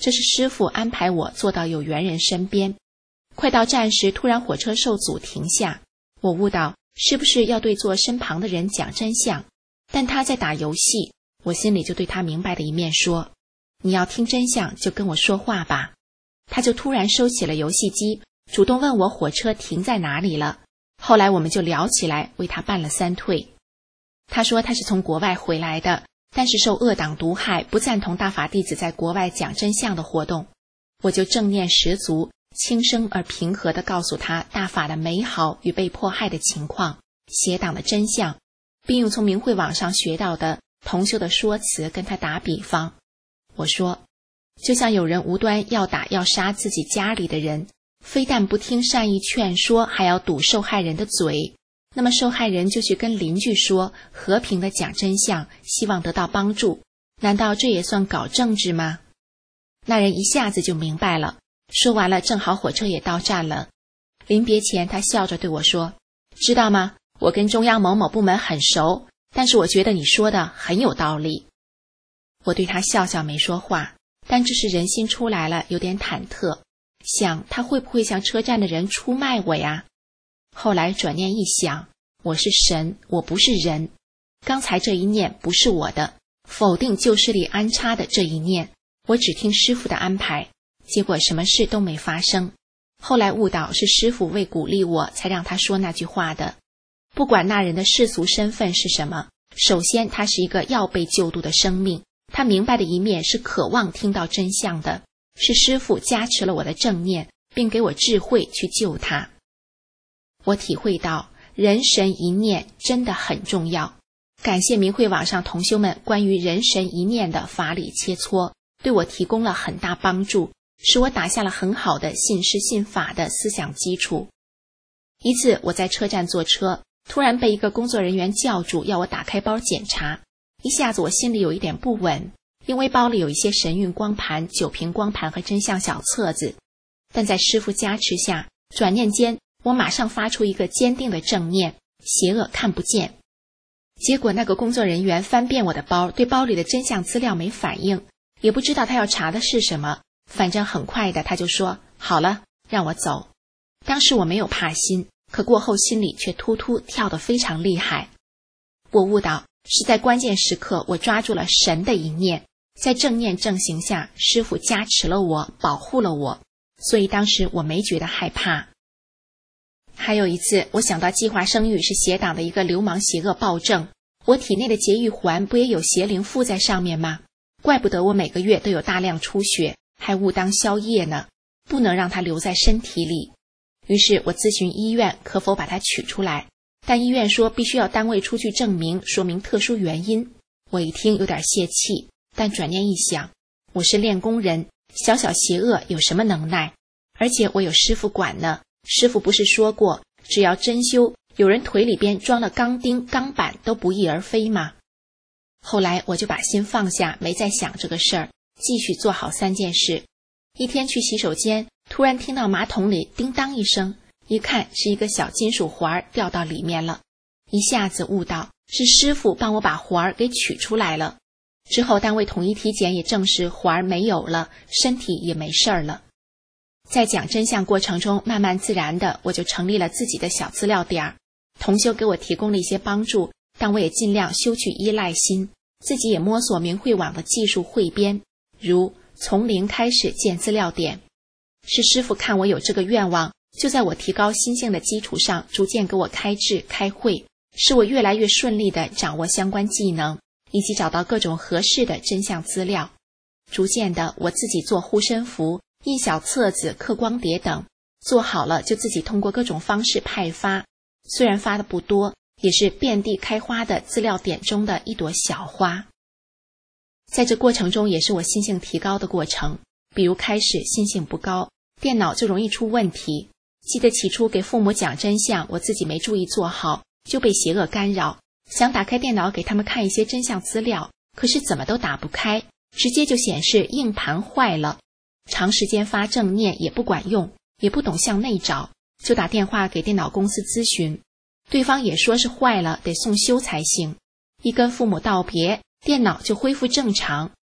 Speaker 3: 这是师父安排我坐到有缘人身边。快到站时，突然火车受阻停下，我悟到是不是要对坐身旁的人讲真相，但他在打游戏，我心里就对他明白的一面说，你要听真相就跟我说话吧。他就突然收起了游戏机，主动问我火车停在哪里了。后来我们就聊起来，为他办了三退。他说他是从国外回来的，但是受恶党毒害，不赞同大法弟子在国外讲真相的活动。我就正念十足，轻声而平和地告诉他大法的美好与被迫害的情况，邪党的真相，并用从明慧网上学到的同修的说辞跟他打比方。我说，就像有人无端要打要杀自己家里的人，非但不听善意劝说，还要堵受害人的嘴，那么受害人就去跟邻居说，和平地讲真相，希望得到帮助，难道这也算搞政治吗？那人一下子就明白了。说完了，正好火车也到站了。临别前，他笑着对我说，知道吗，我跟中央某某部门很熟，但是我觉得你说的很有道理。我对他笑笑没说话，但这时人心出来了，有点忐忑，想他会不会向车站的人出卖我呀？后来转念一想，我是神，我不是人，刚才这一念不是我的，否定旧势力安插的这一念，我只听师父的安排，结果什么事都没发生。后来悟到是师父为鼓励我才让他说那句话的。不管那人的世俗身份是什么，首先他是一个要被救度的生命，他明白的一面是渴望听到真相的，是师父加持了我的正念，并给我智慧去救他。我体会到人神一念真的很重要，感谢明慧网上同修们关于人神一念的法理切磋，对我提供了很大帮助，使我打下了很好的信师信法的思想基础。一次我在车站坐车，突然被一个工作人员叫住，要我打开包检查。一下子我心里有一点不稳，因为包里有一些神韵光盘、九瓶光盘和真相小册子。但在师父加持下，转念间我马上发出一个坚定的正念，邪恶看不见。结果那个工作人员翻遍我的包，对包里的真相资料没反应，也不知道他要查的是什么，反正很快的他就说好了，让我走。当时我没有怕心，可过后心里却突突跳得非常厉害。我悟到是在关键时刻我抓住了神的一念，在正念正行下，师父加持了我，保护了我，所以当时我没觉得害怕。还有一次，我想到计划生育是邪党的一个流氓邪恶暴政，我体内的节育环不也有邪灵附在上面吗？怪不得我每个月都有大量出血，还误当宵夜呢，不能让它留在身体里。于是我咨询医院可否把它取出来，但医院说必须要单位出具证明，说明特殊原因。我一听有点泄气，但转念一想，我是练功人，小小邪恶有什么能耐？而且我有师父管呢，师父不是说过，只要真修，有人腿里边装了钢钉钢板都不翼而飞吗？后来我就把心放下，没再想这个事儿，继续做好三件事。一天去洗手间，突然听到马桶里叮当一声，一看是一个小金属环掉到里面了，一下子悟到是师父帮我把环给取出来了。之后单位统一体检也证实环没有了，身体也没事儿了。在讲真相过程中，慢慢自然的我就成立了自己的小资料点，同修给我提供了一些帮助，但我也尽量修去依赖心，自己也摸索明慧网的技术汇编，如从零开始建资料点。是师父看我有这个愿望，就在我提高心性的基础上，逐渐给我开智开慧，使我越来越顺利地掌握相关技能，以及找到各种合适的真相资料。逐渐的，我自己做护身符、印小册子、刻光碟等，做好了就自己通过各种方式派发，虽然发的不多，也是遍地开花的资料点中的一朵小花。在这过程中也是我心性提高的过程，比如开始心性不高，电脑就容易出问题。记得起初给父母讲真相，我自己没注意做好，就被邪恶干扰，想打开电脑给他们看一些真相资料，可是怎么都打不开，直接就显示硬盘坏了。长时间发正念也不管用，也不懂向内找，就打电话给电脑公司咨询，对方也说是坏了，得送修才行。一跟父母道别，电脑就恢复正常。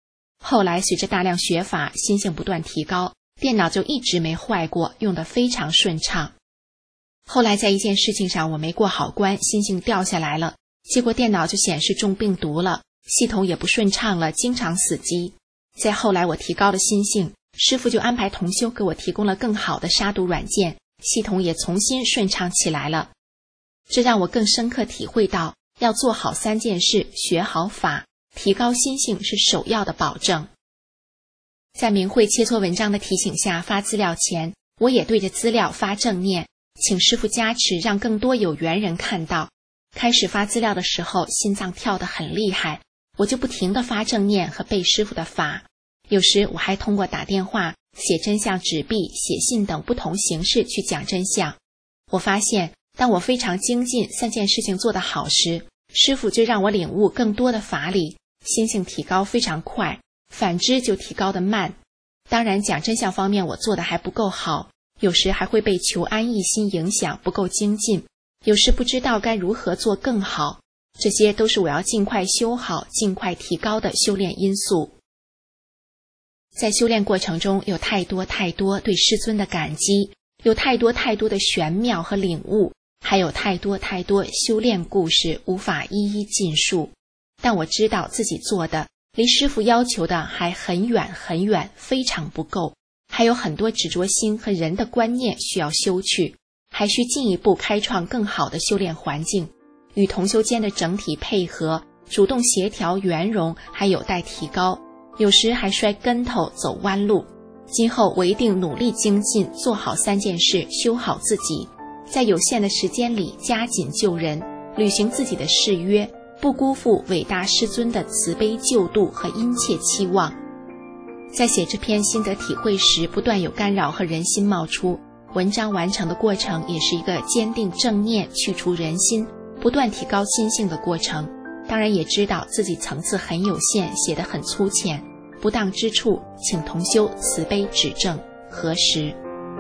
Speaker 3: 后来随着大量学法，心性不断提高，电脑就一直没坏过，用得非常顺畅。后来在一件事情上我没过好关，心性掉下来了，结果电脑就显示中病毒了，系统也不顺畅了，经常死机。再后来我提高了心性，师父就安排同修给我提供了更好的杀毒软件，系统也重新顺畅起来了。这让我更深刻体会到，要做好三件事，学好法，提高心性是首要的保证。在明慧切磋文章的提醒下，发资料前，我也对着资料发正念，请师父加持，让更多有缘人看到。开始发资料的时候，心脏跳得很厉害，我就不停地发正念和背师父的法。有时我还通过打电话、写真相纸币、写信等不同形式去讲真相。我发现，当我非常精进，三件事情做得好时，师父就让我领悟更多的法理，心性提高非常快，反之就提高得慢。当然讲真相方面我做得还不够好，有时还会被求安逸心影响，不够精进，有时不知道该如何做更好，这些都是我要尽快修好、尽快提高的修炼因素。在修炼过程中，有太多太多对师尊的感激，有太多太多的玄妙和领悟，还有太多太多修炼故事无法一一尽述。但我知道自己做的离师父要求的还很远很远，非常不够，还有很多执着心和人的观念需要修去，还需进一步开创更好的修炼环境，与同修间的整体配合、主动协调圆融还有待提高，有时还摔跟头走弯路。今后我一定努力精进，做好三件事，修好自己，在有限的时间里加紧救人，履行自己的誓约，不辜负伟大师尊的慈悲救度和殷切期望。在写这篇心得体会时，不断有干扰和人心冒出，文章完成的过程也是一个坚定正念、去除人心、不断提高心性的过程。当然也知道自己层次很有限，写得很粗浅，不当之处请同修慈悲指正核实。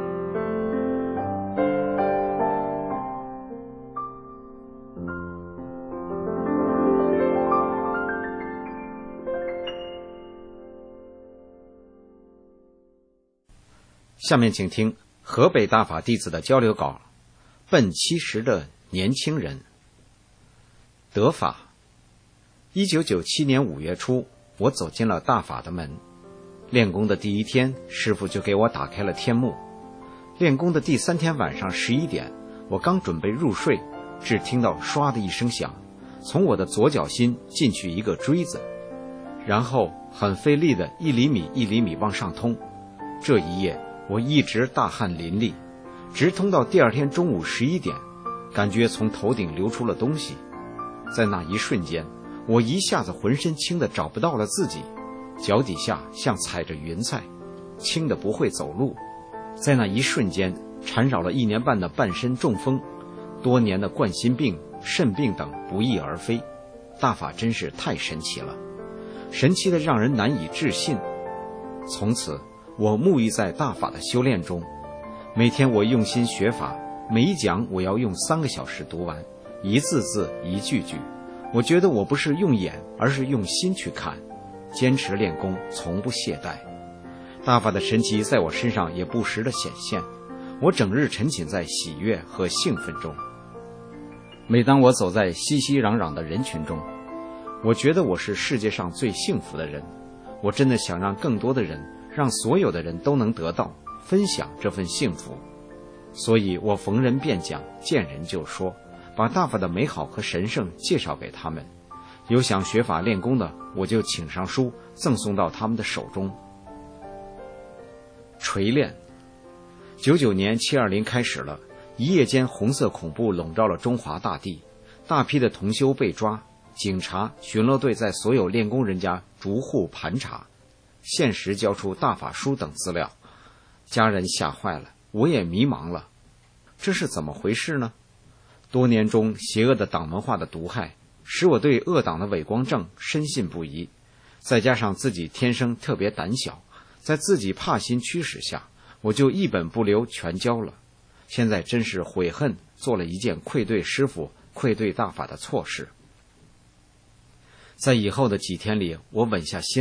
Speaker 2: 下面请听河北大法弟子的交流稿。奔七十的年轻人。得法。一九九七年五月初，我走进了大法的门。练功的第一天，师父就给我打开了天幕。练功的第三天晚上十一点，我刚准备入睡，只听到唰的一声响，从我的左脚心进去一个锥子，然后很费力的一厘米一厘米往上通。这一夜我一直大汗淋漓，直通到第二天中午十一点，感觉从头顶流出了东西。在那一瞬间，我一下子浑身轻得找不到了自己，脚底下像踩着云彩，轻得不会走路。在那一瞬间，缠绕了一年半的半身中风，多年的冠心病、肾病等不翼而飞。大法真是太神奇了，神奇的让人难以置信。从此我沐浴在大法的修炼中，每天我用心学法，每一讲我要用三个小时读完，一字字一句句。我觉得我不是用眼，而是用心去看，坚持练功，从不懈怠。大法的神奇在我身上也不时地显现，我整日沉浸在喜悦和兴奋中。每当我走在熙熙攘攘的人群中，我觉得我是世界上最幸福的人。我真的想让更多的人，让所有的人都能得到分享这份幸福。所以我逢人便讲，见人就说，把大法的美好和神圣介绍给他们。有想学法练功的，我就请上书，赠送到他们的手中。锤炼。九九年七二零开始了，一夜间红色恐怖笼罩了中华大地，大批的同修被抓，警察、巡逻队在所有练功人家逐户盘查，限时交出大法书等资料。家人吓坏了，我也迷茫了，这是怎么回事呢？多年中邪恶的党文化的毒害，使我对恶党的伪光正深信不疑，再加上自己天生特别胆小，在自己怕心驱使下，我就一本不留全交了。现在真是悔恨做了一件愧对师父、愧对大法的错事。在以后的几天里，我稳下心来，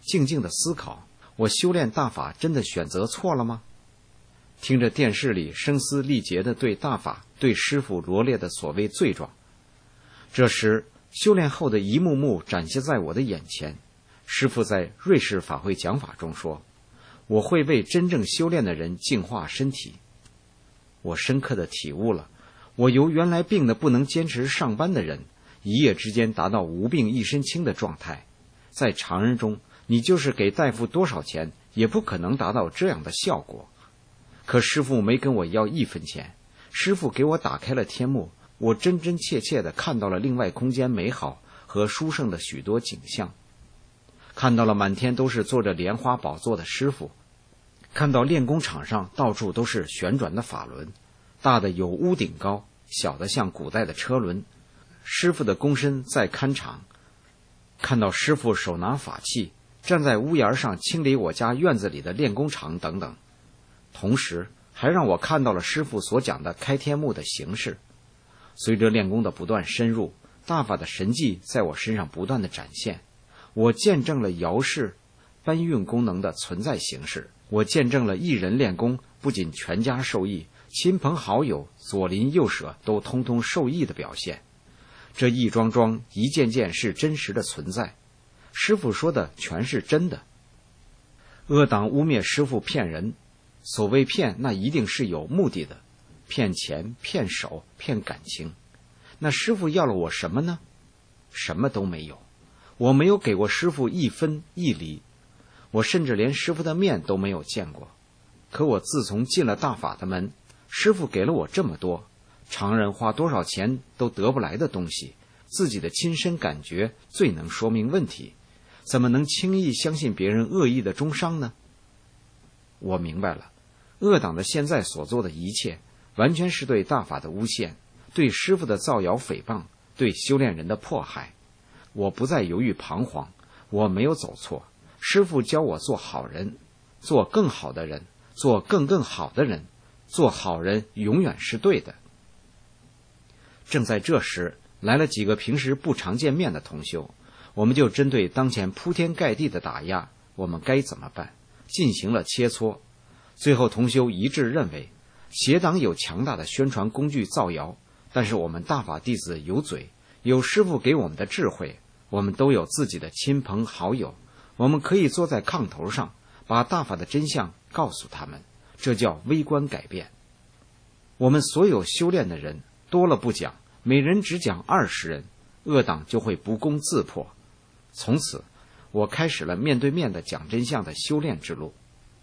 Speaker 2: 静静的思考，我修炼大法真的选择错了吗？听着电视里声嘶力竭的对大法、对师父罗列的所谓罪状，这时修炼后的一幕幕展现在我的眼前。师父在瑞士法会讲法中说，我会为真正修炼的人净化身体。我深刻地体悟了，我由原来病得不能坚持上班的人，一夜之间达到无病一身轻的状态。在常人中，你就是给大夫多少钱，也不可能达到这样的效果。可师父没跟我要一分钱，师父给我打开了天幕，我真真切切地看到了另外空间美好和殊胜的许多景象。看到了满天都是坐着莲花宝座的师父，看到练功场上到处都是旋转的法轮，大的有屋顶高，小的像古代的车轮。师父的躬身在看场，看到师父手拿法器，站在屋檐上清理我家院子里的练功场等等。同时还让我看到了师父所讲的开天幕的形式。随着练功的不断深入，大法的神迹在我身上不断的展现。我见证了摇式搬运功能的存在形式，我见证了一人练功不仅全家受益，亲朋好友左邻右舍都通通受益的表现。这一桩桩一件件是真实的存在，师父说的全是真的。阿党污蔑师父骗人，所谓骗，那一定是有目的的，骗钱、骗手、骗感情。那师父要了我什么呢？什么都没有。我没有给过师父一分一厘，我甚至连师父的面都没有见过。可我自从进了大法的门，师父给了我这么多，常人花多少钱都得不来的东西，自己的亲身感觉最能说明问题，怎么能轻易相信别人恶意的中伤呢？我明白了，恶党的现在所做的一切，完全是对大法的诬陷，对师父的造谣诽谤，对修炼人的迫害。我不再犹豫彷徨，我没有走错。师父教我做好人，做更好的人，做更更好的人，做好人永远是对的。正在这时，来了几个平时不常见面的同修，我们就针对当前铺天盖地的打压，我们该怎么办，进行了切磋。最后同修一致认为，邪党有强大的宣传工具造谣，但是我们大法弟子有嘴，有师父给我们的智慧，我们都有自己的亲朋好友，我们可以坐在炕头上，把大法的真相告诉他们，这叫微观改变。我们所有修炼的人多了不讲，每人只讲二十人，恶党就会不攻自破。从此我开始了面对面的讲真相的修炼之路。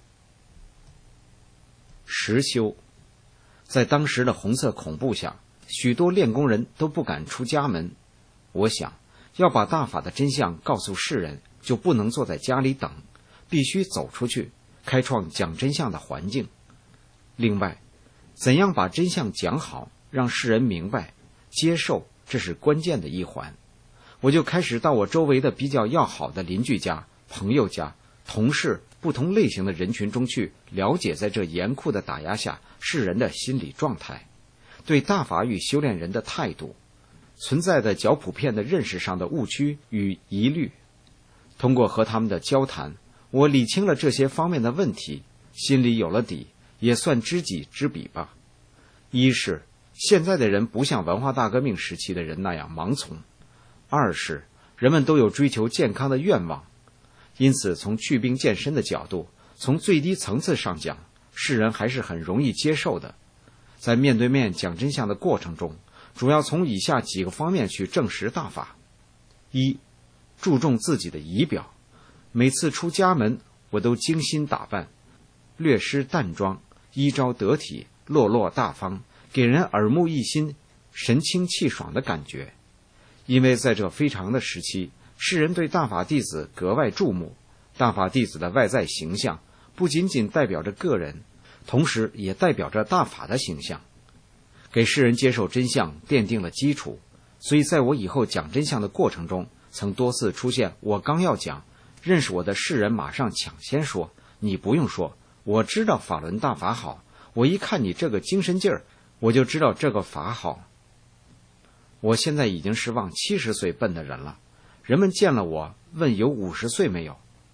Speaker 2: 实修，在当时的红色恐怖下，许多练功人都不敢出家门。我想要把大法的真相告诉世人，就不能坐在家里等，必须走出去，开创讲真相的环境。另外，怎样把真相讲好，让世人明白接受，这是关键的一环。我就开始到我周围的比较要好的邻居家、朋友家、同事不同类型的人群中去了解，在这严酷的打压下世人的心理状态，对大法与修炼人的态度，存在的较普遍的认识上的误区与疑虑。通过和他们的交谈，我理清了这些方面的问题，心里有了底，也算知己知彼吧。一是现在的人不像文化大革命时期的人那样盲从，二是人们都有追求健康的愿望，因此从祛病健身的角度，从最低层次上讲，世人还是很容易接受的。在面对面讲真相的过程中，主要从以下几个方面去证实大法。一，注重自己的仪表，每次出家门我都精心打扮，略施淡妆，衣着得体，落落大方，给人耳目一新、神清气爽的感觉。因为在这非常的时期，世人对大法弟子格外注目，大法弟子的外在形象不仅仅代表着个人，同时也代表着大法的形象，给世人接受真相奠定了基础。所以在我以后讲真相的过程中，曾多次出现我刚要讲，认识我的世人马上抢先说，你不用说，我知道法轮大法好，我一看你这个精神劲儿，我就知道这个法好。我现在已经是往七十岁奔的人了，人们见了我问有五十岁没有，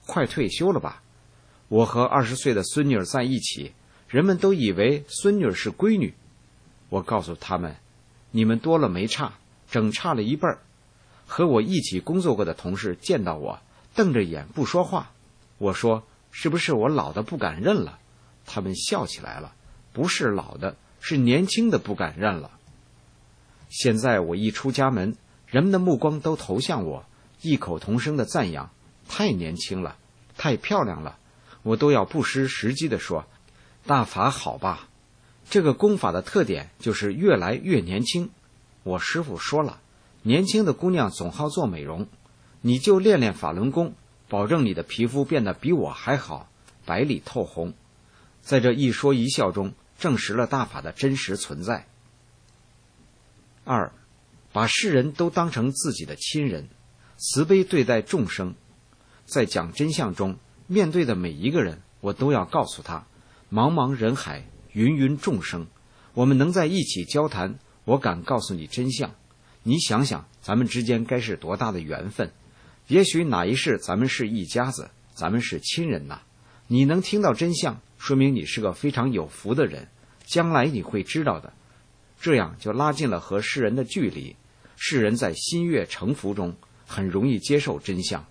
Speaker 2: 快退休了吧？我和二十岁的孙女儿在一起，人们都以为孙女儿是闺女。我告诉他们，你们多了没差，整差了一半儿。和我一起工作过的同事见到我，瞪着眼不说话。我说，是不是我老的不敢认了？他们笑起来了，不是老的，是年轻的不敢认了。现在我一出家门，人们的目光都投向我，异口同声的赞扬，太年轻了，太漂亮了。我都要不失时机地说，大法好吧？这个功法的特点就是越来越年轻。我师父说了，年轻的姑娘总好做美容，你就练练法轮功，保证你的皮肤变得比我还好，白里透红。在这一说一笑中，证实了大法的真实存在。二，把世人都当成自己的亲人，慈悲对待众生。在讲真相中，面对的每一个人，我都要告诉他，茫茫人海，芸芸众生，我们能在一起交谈，我敢告诉你真相。你想想，咱们之间该是多大的缘分？也许哪一世咱们是一家子，咱们是亲人呐。你能听到真相，说明你是个非常有福的人，将来你会知道的。这样就拉近了和世人的距离，世人在心悦诚服中很容易接受真相。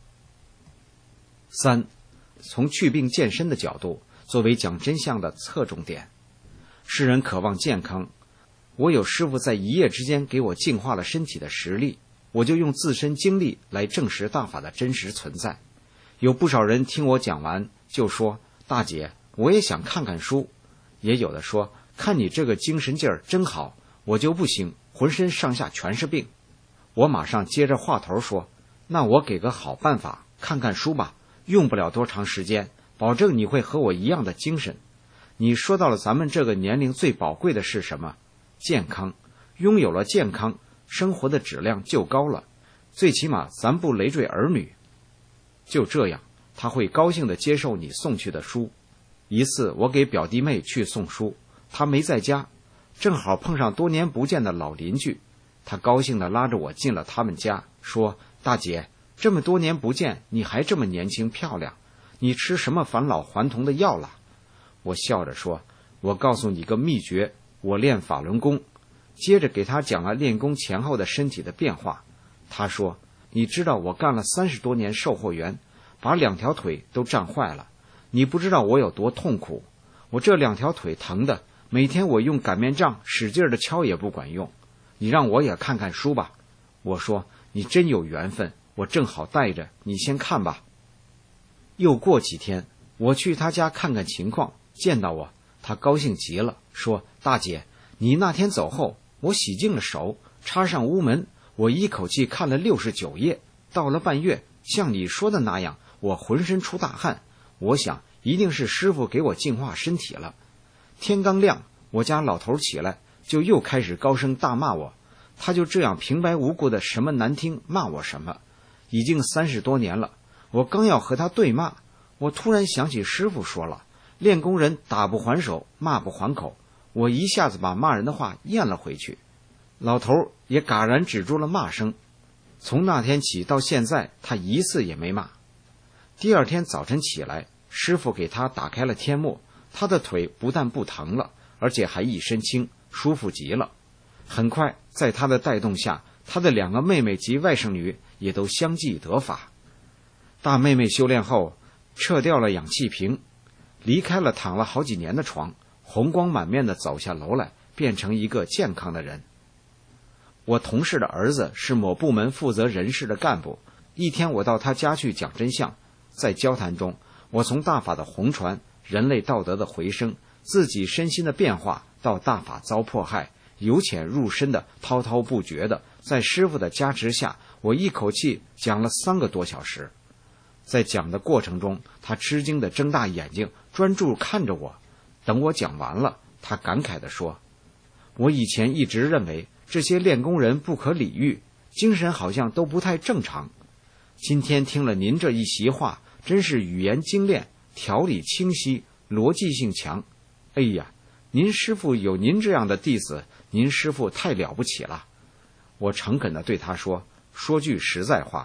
Speaker 2: 三，从祛病健身的角度，作为讲真相的侧重点。世人渴望健康，我有师父在一夜之间给我净化了身体的实力，我就用自身经历来证实大法的真实存在。有不少人听我讲完就说，大姐，我也想看看书。也有的说，看你这个精神劲儿真好，我就不行，浑身上下全是病。我马上接着话头说，那我给个好办法，看看书吧，用不了多长时间，保证你会和我一样的精神。你说到了咱们这个年龄最宝贵的是什么？健康。拥有了健康，生活的质量就高了，最起码咱不累赘儿女。就这样，他会高兴地接受你送去的书。一次我给表弟妹去送书，他没在家，正好碰上多年不见的老邻居，他高兴地拉着我进了他们家，说，大姐，这么多年不见，你还这么年轻漂亮，你吃什么返老还童的药了？我笑着说，我告诉你个秘诀，我练法轮功。接着给他讲了练功前后的身体的变化。他说，你知道我干了三十多年售货员，把两条腿都站坏了，你不知道我有多痛苦。我这两条腿疼的，每天我用擀面杖使劲的敲也不管用。你让我也看看书吧。我说，你真有缘分，我正好带着，你先看吧。又过几天，我去他家看看情况，见到我，他高兴极了，说，大姐，你那天走后，我洗净了手，插上屋门，我一口气看了六十九页，到了半月，像你说的那样，我浑身出大汗，我想一定是师父给我净化身体了。天刚亮，我家老头起来，就又开始高声大骂我，他就这样平白无故的什么难听骂我什么。已经三十多年了，我刚要和他对骂，我突然想起师父说了，练功人打不还手，骂不还口，我一下子把骂人的话咽了回去。老头也戛然止住了骂声，从那天起到现在，他一次也没骂。第二天早晨起来，师父给他打开了天幕，他的腿不但不疼了，而且还一身轻，舒服极了。很快，在他的带动下，他的两个妹妹及外甥女也都相继得法。大妹妹修炼后，撤掉了氧气瓶，离开了躺了好几年的床，红光满面地走下楼来，变成一个健康的人。我同事的儿子是某部门负责人事的干部，一天我到他家去讲真相，在交谈中，我从大法的红传、人类道德的回升、自己身心的变化，到大法遭迫害，由浅入深的滔滔不绝的，在师父的加持下，我一口气讲了三个多小时。在讲的过程中，他吃惊地睁大眼睛，专注看着我。等我讲完了，他感慨地说，我以前一直认为这些练功人不可理喻，精神好像都不太正常。今天听了您这一席话，真是语言精炼，条理清晰，逻辑性强。哎呀，您师父有您这样的弟子，您师父太了不起了。我诚恳地对他说，说句实在话，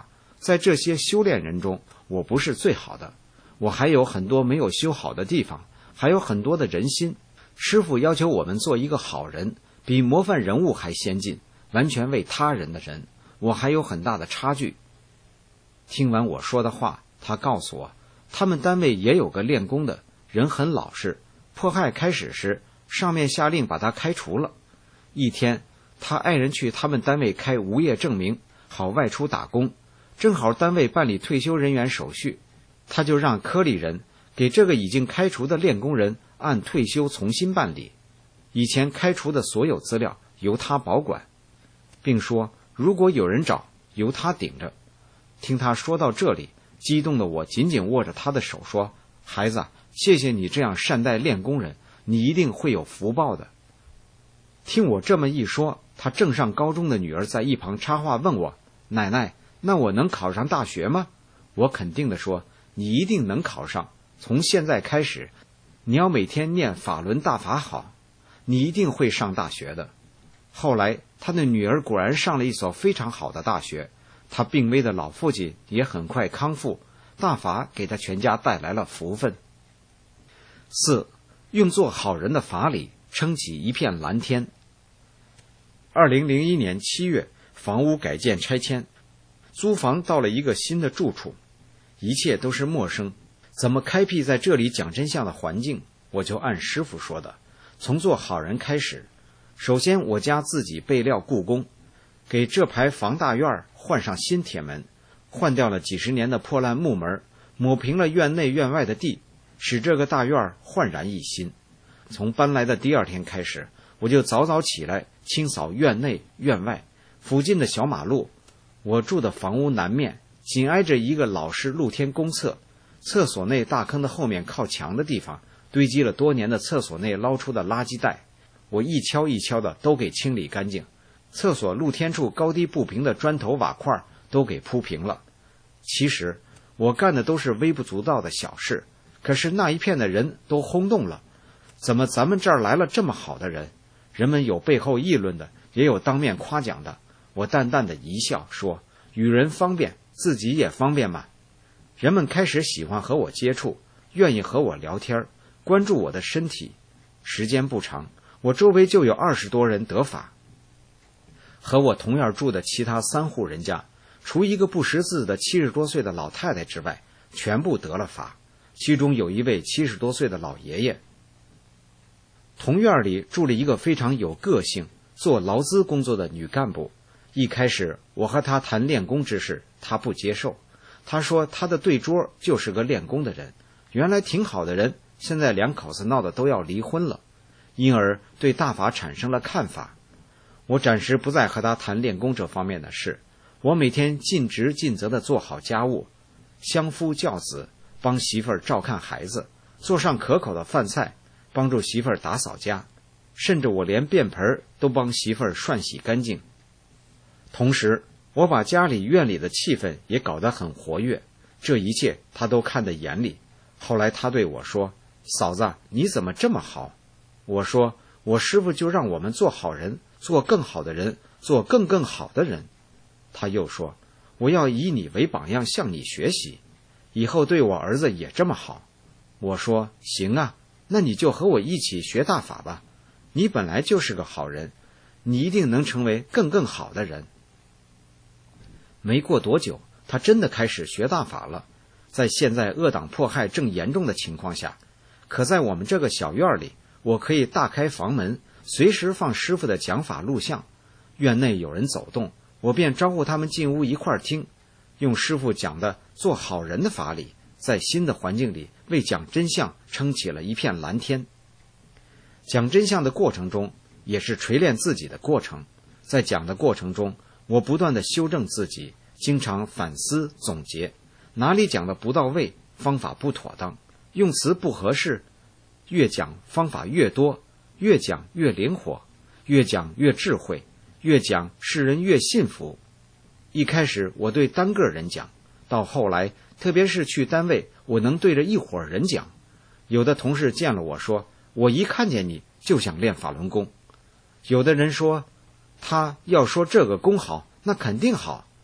Speaker 2: 在这些修炼人中，我不是最好的，我还有很多没有修好的地方，还有很多的人心。师父要求我们做一个好人，比模范人物还先进，完全为他人的人，我还有很大的差距。听完我说的话，他告诉我，他们单位也有个练功的人，很老实。迫害开始时，上面下令把他开除了。一天，他爱人去他们单位开无业证明，好外出打工，正好单位办理退休人员手续，他就让科里人给这个已经开除的练功人按退休重新办理，以前开除的所有资料由他保管，并说如果有人找，由他顶着。听他说到这里，激动的我紧紧握着他的手说，孩子，谢谢你这样善待练功人，你一定会有福报的。听我这么一说，他正上高中的女儿在一旁插话问我，奶奶，那我能考上大学吗？我肯定地说，你一定能考上，从现在开始，你要每天念法轮大法好，你一定会上大学的。后来他的女儿果然上了一所非常好的大学，他病危的老父亲也很快康复，大法给他全家带来了福分。四，用做好人的法理撑起一片蓝天。二零零一年七月，房屋改建拆迁，租房到了一个新的住处，一切都是陌生，怎么开辟在这里讲真相的环境？我就按师父说的，从做好人开始。首先我家自己备料故宫，给这排房大院换上新铁门，换掉了几十年的破烂木门，抹平了院内院外的地，使这个大院焕然一新。从搬来的第二天开始，我就早早起来清扫院内院外附近的小马路。我住的房屋南面紧挨着一个老式露天公厕，厕所内大坑的后面靠墙的地方堆积了多年的厕所内捞出的垃圾袋，我一锹一锹的都给清理干净。厕所露天处高低不平的砖头瓦块都给铺平了。其实我干的都是微不足道的小事，可是那一片的人都轰动了，怎么咱们这儿来了这么好的人？人们有背后议论的，也有当面夸奖的。我淡淡的一笑说，与人方便，自己也方便嘛。人们开始喜欢和我接触，愿意和我聊天，关注我的身体。时间不长，我周围就有二十多人得法。和我同样住的其他三户人家，除一个不识字的七十多岁的老太太之外，全部得了法，其中有一位七十多岁的老爷爷。同院里住了一个非常有个性、做劳资工作的女干部。一开始我和她谈练功之事，她不接受，她说她的对桌就是个练功的人，原来挺好的人，现在两口子闹得都要离婚了，因而对大法产生了看法。我暂时不再和她谈练功这方面的事，我每天尽职尽责地做好家务，相夫教子，帮媳妇儿照看孩子，做上可口的饭菜，帮助媳妇儿打扫家，甚至我连便盆都帮媳妇儿涮洗干净。同时我把家里院里的气氛也搞得很活跃，这一切他都看在眼里。后来他对我说，嫂子，你怎么这么好？我说，我师父就让我们做好人，做更好的人，做更更好的人。他又说，我要以你为榜样，向你学习，以后对我儿子也这么好。我说，行啊，那你就和我一起学大法吧，你本来就是个好人，你一定能成为更更好的人。没过多久，他真的开始学大法了。在现在恶党迫害正严重的情况下，可在我们这个小院里，我可以大开房门，随时放师父的讲法录像。院内有人走动，我便招呼他们进屋一块儿听，用师父讲的做好人的法理，在新的环境里为讲真相撑起了一片蓝天。讲真相的过程中，也是锤炼自己的过程。在讲的过程中，我不断地修正自己，经常反思总结，哪里讲的不到位，方法不妥当，用词不合适，越讲方法越多，越讲越灵活，越讲越智慧，越讲世人越信服。一开始我对单个人讲，到后来特别是去单位，我能对着一伙人讲。有的同事见了我说，我一看见你就想练法轮功。有的人说，他要说这个功好，那肯定好。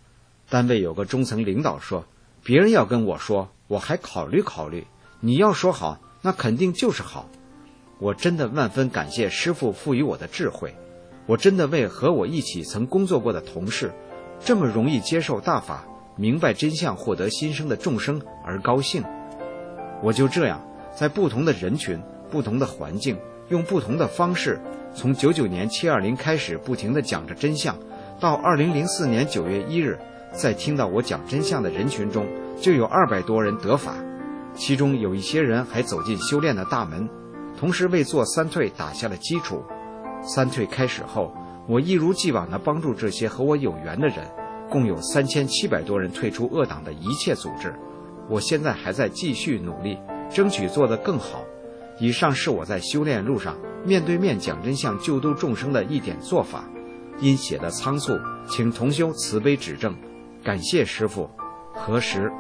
Speaker 2: 单位有个中层领导说，别人要跟我说，我还考虑考虑，你要说好，那肯定就是好。我真的万分感谢师父赋予我的智慧，我真的为和我一起曾工作过的同事这么容易接受大法，明白真相，获得新生的众生而高兴。我就这样在不同的人群、不同的环境，用不同的方式，从九九年七二零开始不停地讲着真相，到二零零四年九月一日，在听到我讲真相的人群中，就有二百多人得法，其中有一些人还走进修炼的大门，同时为做三退打下了基础。三退开始后，我一如既往地帮助这些和我有缘的人，共有三千七百多人退出恶党的一切组织。我现在还在继续努力，争取做得更好。以上是我在修炼路上面对面讲真相、救度众生的一点做法。因写的仓促，请同修慈悲指正，感谢师父。何时？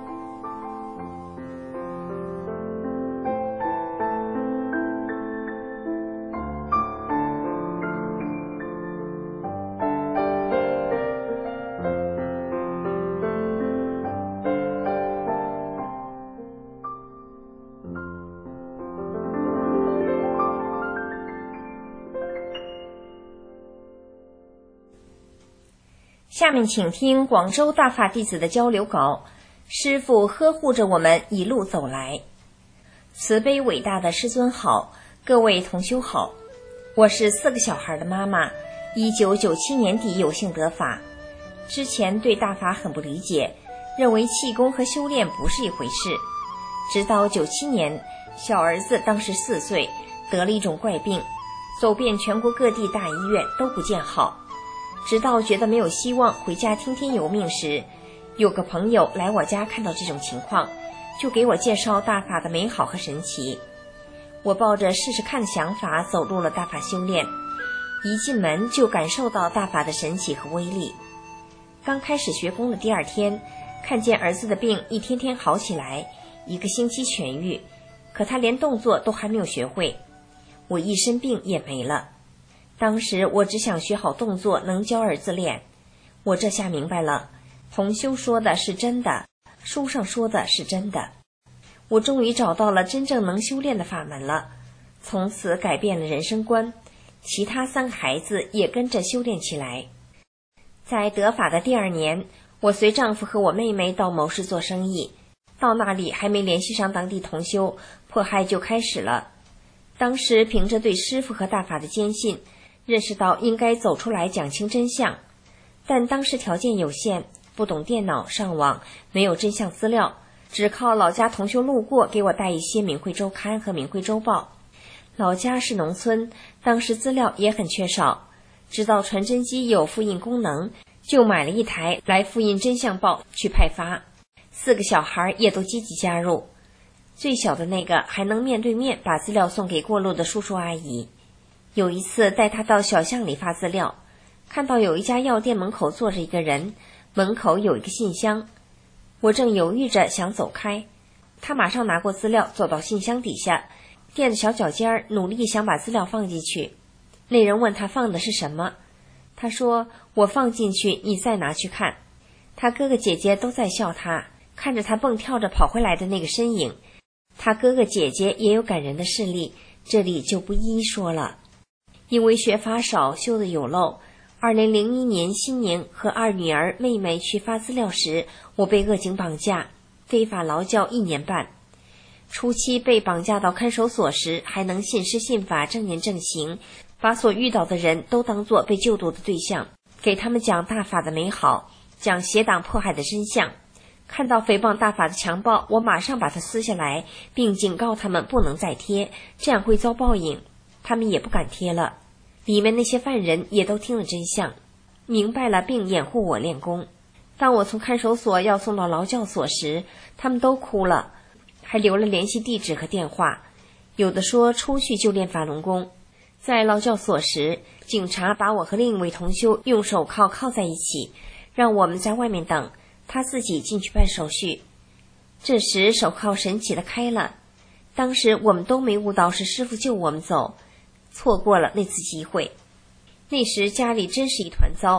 Speaker 4: 下面请听广州大法弟子的交流稿。师父呵护着我们一路走来。慈悲伟大的师尊好，各位同修好，我是四个小孩的妈妈，一九九七年底有幸得法，之前对大法很不理解，认为气功和修炼不是一回事。直到九七年，小儿子当时四岁，得了一种怪病，走遍全国各地大医院都不见好。直到觉得没有希望，回家听天由命时，有个朋友来我家看到这种情况，就给我介绍大法的美好和神奇。我抱着试试看的想法走入了大法修炼，一进门就感受到大法的神奇和威力。刚开始学功的第二天，看见儿子的病一天天好起来，一个星期痊愈，可他连动作都还没有学会，我一身病也没了。当时我只想学好动作，能教儿子练。我这下明白了，同修说的是真的，书上说的是真的。我终于找到了真正能修炼的法门了，从此改变了人生观。其他三个孩子也跟着修炼起来。在得法的第二年，我随丈夫和我妹妹到某市做生意，到那里还没联系上当地同修，迫害就开始了。当时凭着对师父和大法的坚信，认识到应该走出来讲清真相，但当时条件有限，不懂电脑上网，没有真相资料，只靠老家同修路过给我带一些明慧周刊和明慧周报。老家是农村，当时资料也很缺少，知道传真机有复印功能，就买了一台来复印真相报去派发。四个小孩也都积极加入，最小的那个还能面对面把资料送给过路的叔叔阿姨。有一次带他到小巷里发资料，看到有一家药店门口坐着一个人，门口有一个信箱，我正犹豫着想走开，他马上拿过资料走到信箱底下，垫着小脚尖儿，努力想把资料放进去。那人问他放的是什么，他说我放进去，你再拿去看。他哥哥姐姐都在笑他，看着他蹦跳着跑回来的那个身影，他哥哥姐姐也有感人的事例，这里就不一一说了。因为学法少，修的有漏，二零零一年新年和二女儿妹妹去发资料时，我被恶警绑架，非法劳教一年半。初期被绑架到看守所时，还能信师信法，正念正行，把所遇到的人都当作被救度的对象，给他们讲大法的美好，讲邪党迫害的真相。看到诽谤大法的强暴，我马上把它撕下来，并警告他们不能再贴，这样会遭报应。他们也不敢贴了。里面那些犯人也都听了真相，明白了并掩护我练功。当我从看守所要送到劳教所时，他们都哭了，还留了联系地址和电话，有的说出去就练法轮功。在劳教所时，警察把我和另一位同修用手铐铐在一起，让我们在外面等，他自己进去办手续。这时手铐神奇的开了，当时我们都没悟到是师父救我们走，错过了那次机会。那时家里真是一团糟，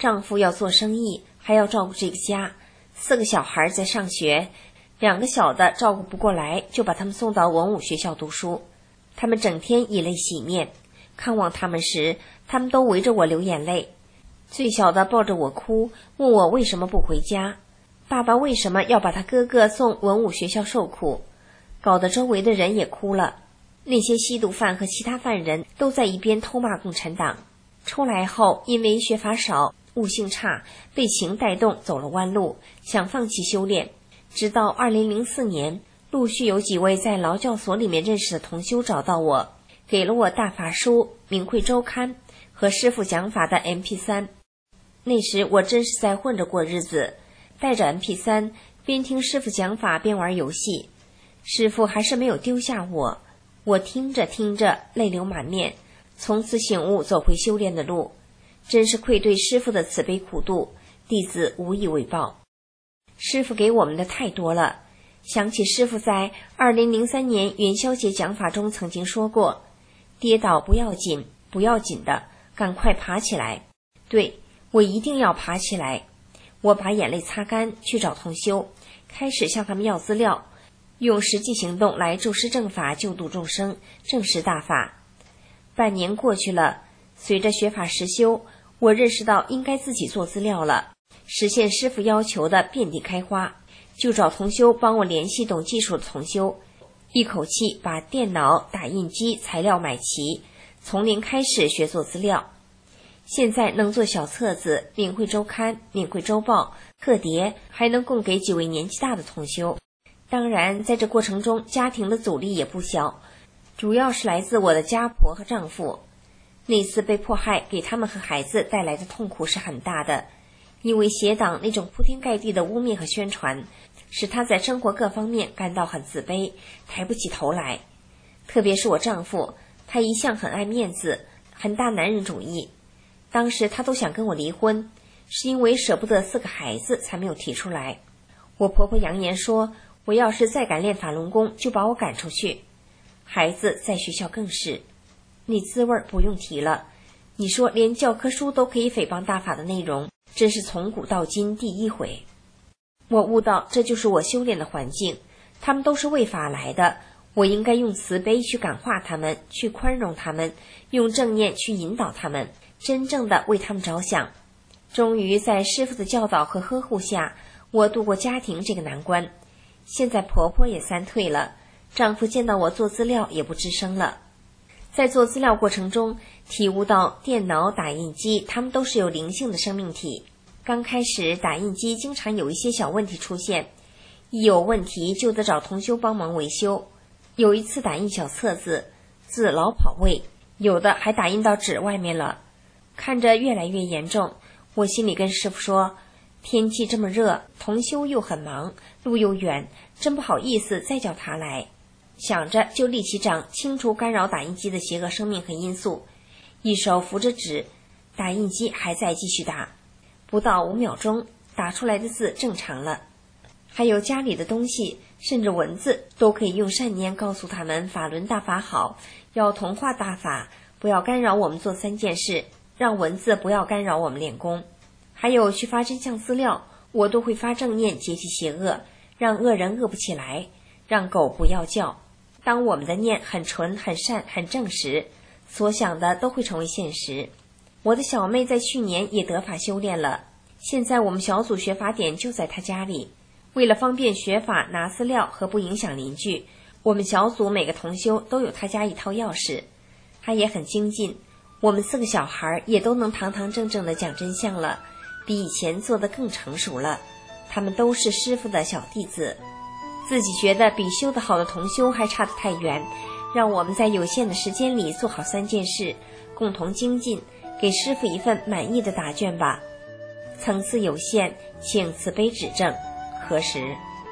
Speaker 4: 丈夫要做生意，还要照顾这个家，四个小孩在上学，两个小的照顾不过来，就把他们送到文武学校读书。他们整天以泪洗面，看望他们时，他们都围着我流眼泪。最小的抱着我哭，问我为什么不回家，爸爸为什么要把他哥哥送文武学校受苦，搞得周围的人也哭了。那些吸毒犯和其他犯人都在一边偷骂共产党。出来后，因为学法少，悟性差，被情带动走了弯路，想放弃修炼。直到二零零四年，陆续有几位在劳教所里面认识的同修找到我，给了我大法书、明慧周刊和师父讲法的 M P 三。 那时我真是在混着过日子，带着 M P 三，边听师父讲法边玩游戏。师父还是没有丢下我，我听着听着泪流满面，从此醒悟，走回修炼的路。真是愧对师父的慈悲苦度，弟子无以为报。师父给我们的太多了。想起师父在二零零三年元宵节讲法中曾经说过，跌倒不要紧，不要紧的，赶快爬起来。对，我一定要爬起来。我把眼泪擦干，去找同修，开始向他们要资料，用实际行动来助师正法，救度众生，证实大法。半年过去了，随着学法实修，我认识到应该自己做资料了，实现师父要求的遍地开花。就找同修帮我联系懂技术的同修，一口气把电脑、打印机材料买齐，从零开始学做资料。现在能做小册子、明慧周刊、明慧周报、特碟，还能供给几位年纪大的同修。当然在这过程中家庭的阻力也不小，主要是来自我的家婆和丈夫。那次被迫害给他们和孩子带来的痛苦是很大的，因为邪党那种铺天盖地的污蔑和宣传，使他在生活各方面感到很自卑，抬不起头来。特别是我丈夫，他一向很爱面子，很大男人主义。当时他都想跟我离婚，是因为舍不得四个孩子才没有提出来。我婆婆扬言说，我要是再敢练法轮功，就把我赶出去。孩子在学校更是，那滋味不用提了。你说连教科书都可以诽谤大法的内容，真是从古到今第一回。我悟到这就是我修炼的环境，他们都是为法来的，我应该用慈悲去感化他们，去宽容他们，用正念去引导他们，真正的为他们着想。终于在师父的教导和呵护下，我度过家庭这个难关。现在婆婆也三退了，丈夫见到我做资料也不吱声了。在做资料过程中，体悟到电脑、打印机它们都是有灵性的生命体。刚开始打印机经常有一些小问题出现，一有问题就得找同修帮忙维修。有一次打印小册子，字老跑位，有的还打印到纸外面了，看着越来越严重。我心里跟师父说，天气这么热，同修又很忙，路又远，真不好意思再叫他来。想着就立起掌，清除干扰打印机的邪恶生命和因素，一手扶着纸，打印机还在继续打。不到五秒钟，打出来的字正常了。还有家里的东西，甚至文字，都可以用善念告诉他们法轮大法好，要同化大法，不要干扰我们做三件事，让文字不要干扰我们练功。还有去发真相资料，我都会发正念解体邪恶，让恶人恶不起来，让狗不要叫。当我们的念很纯、很善、很正实，所想的都会成为现实。我的小妹在去年也得法修炼了，现在我们小组学法点就在她家里。为了方便学法拿资料和不影响邻居，我们小组每个同修都有她家一套钥匙。她也很精进，我们四个小孩也都能堂堂正正的讲真相了，比以前做得更成熟了。他们都是师父的小弟子，自己觉得比修得好的同修还差得太远。让我们在有限的时间里做好三件事，共同精进，给师父一份满意的答卷吧。层次有限，请慈悲指正。何时？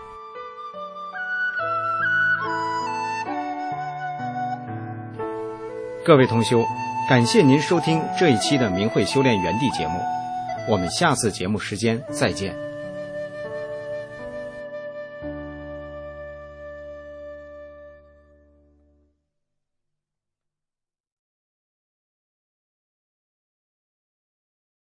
Speaker 2: 各位同修，感谢您收听这一期的明慧修炼园地节目，我们下次节目时间再见。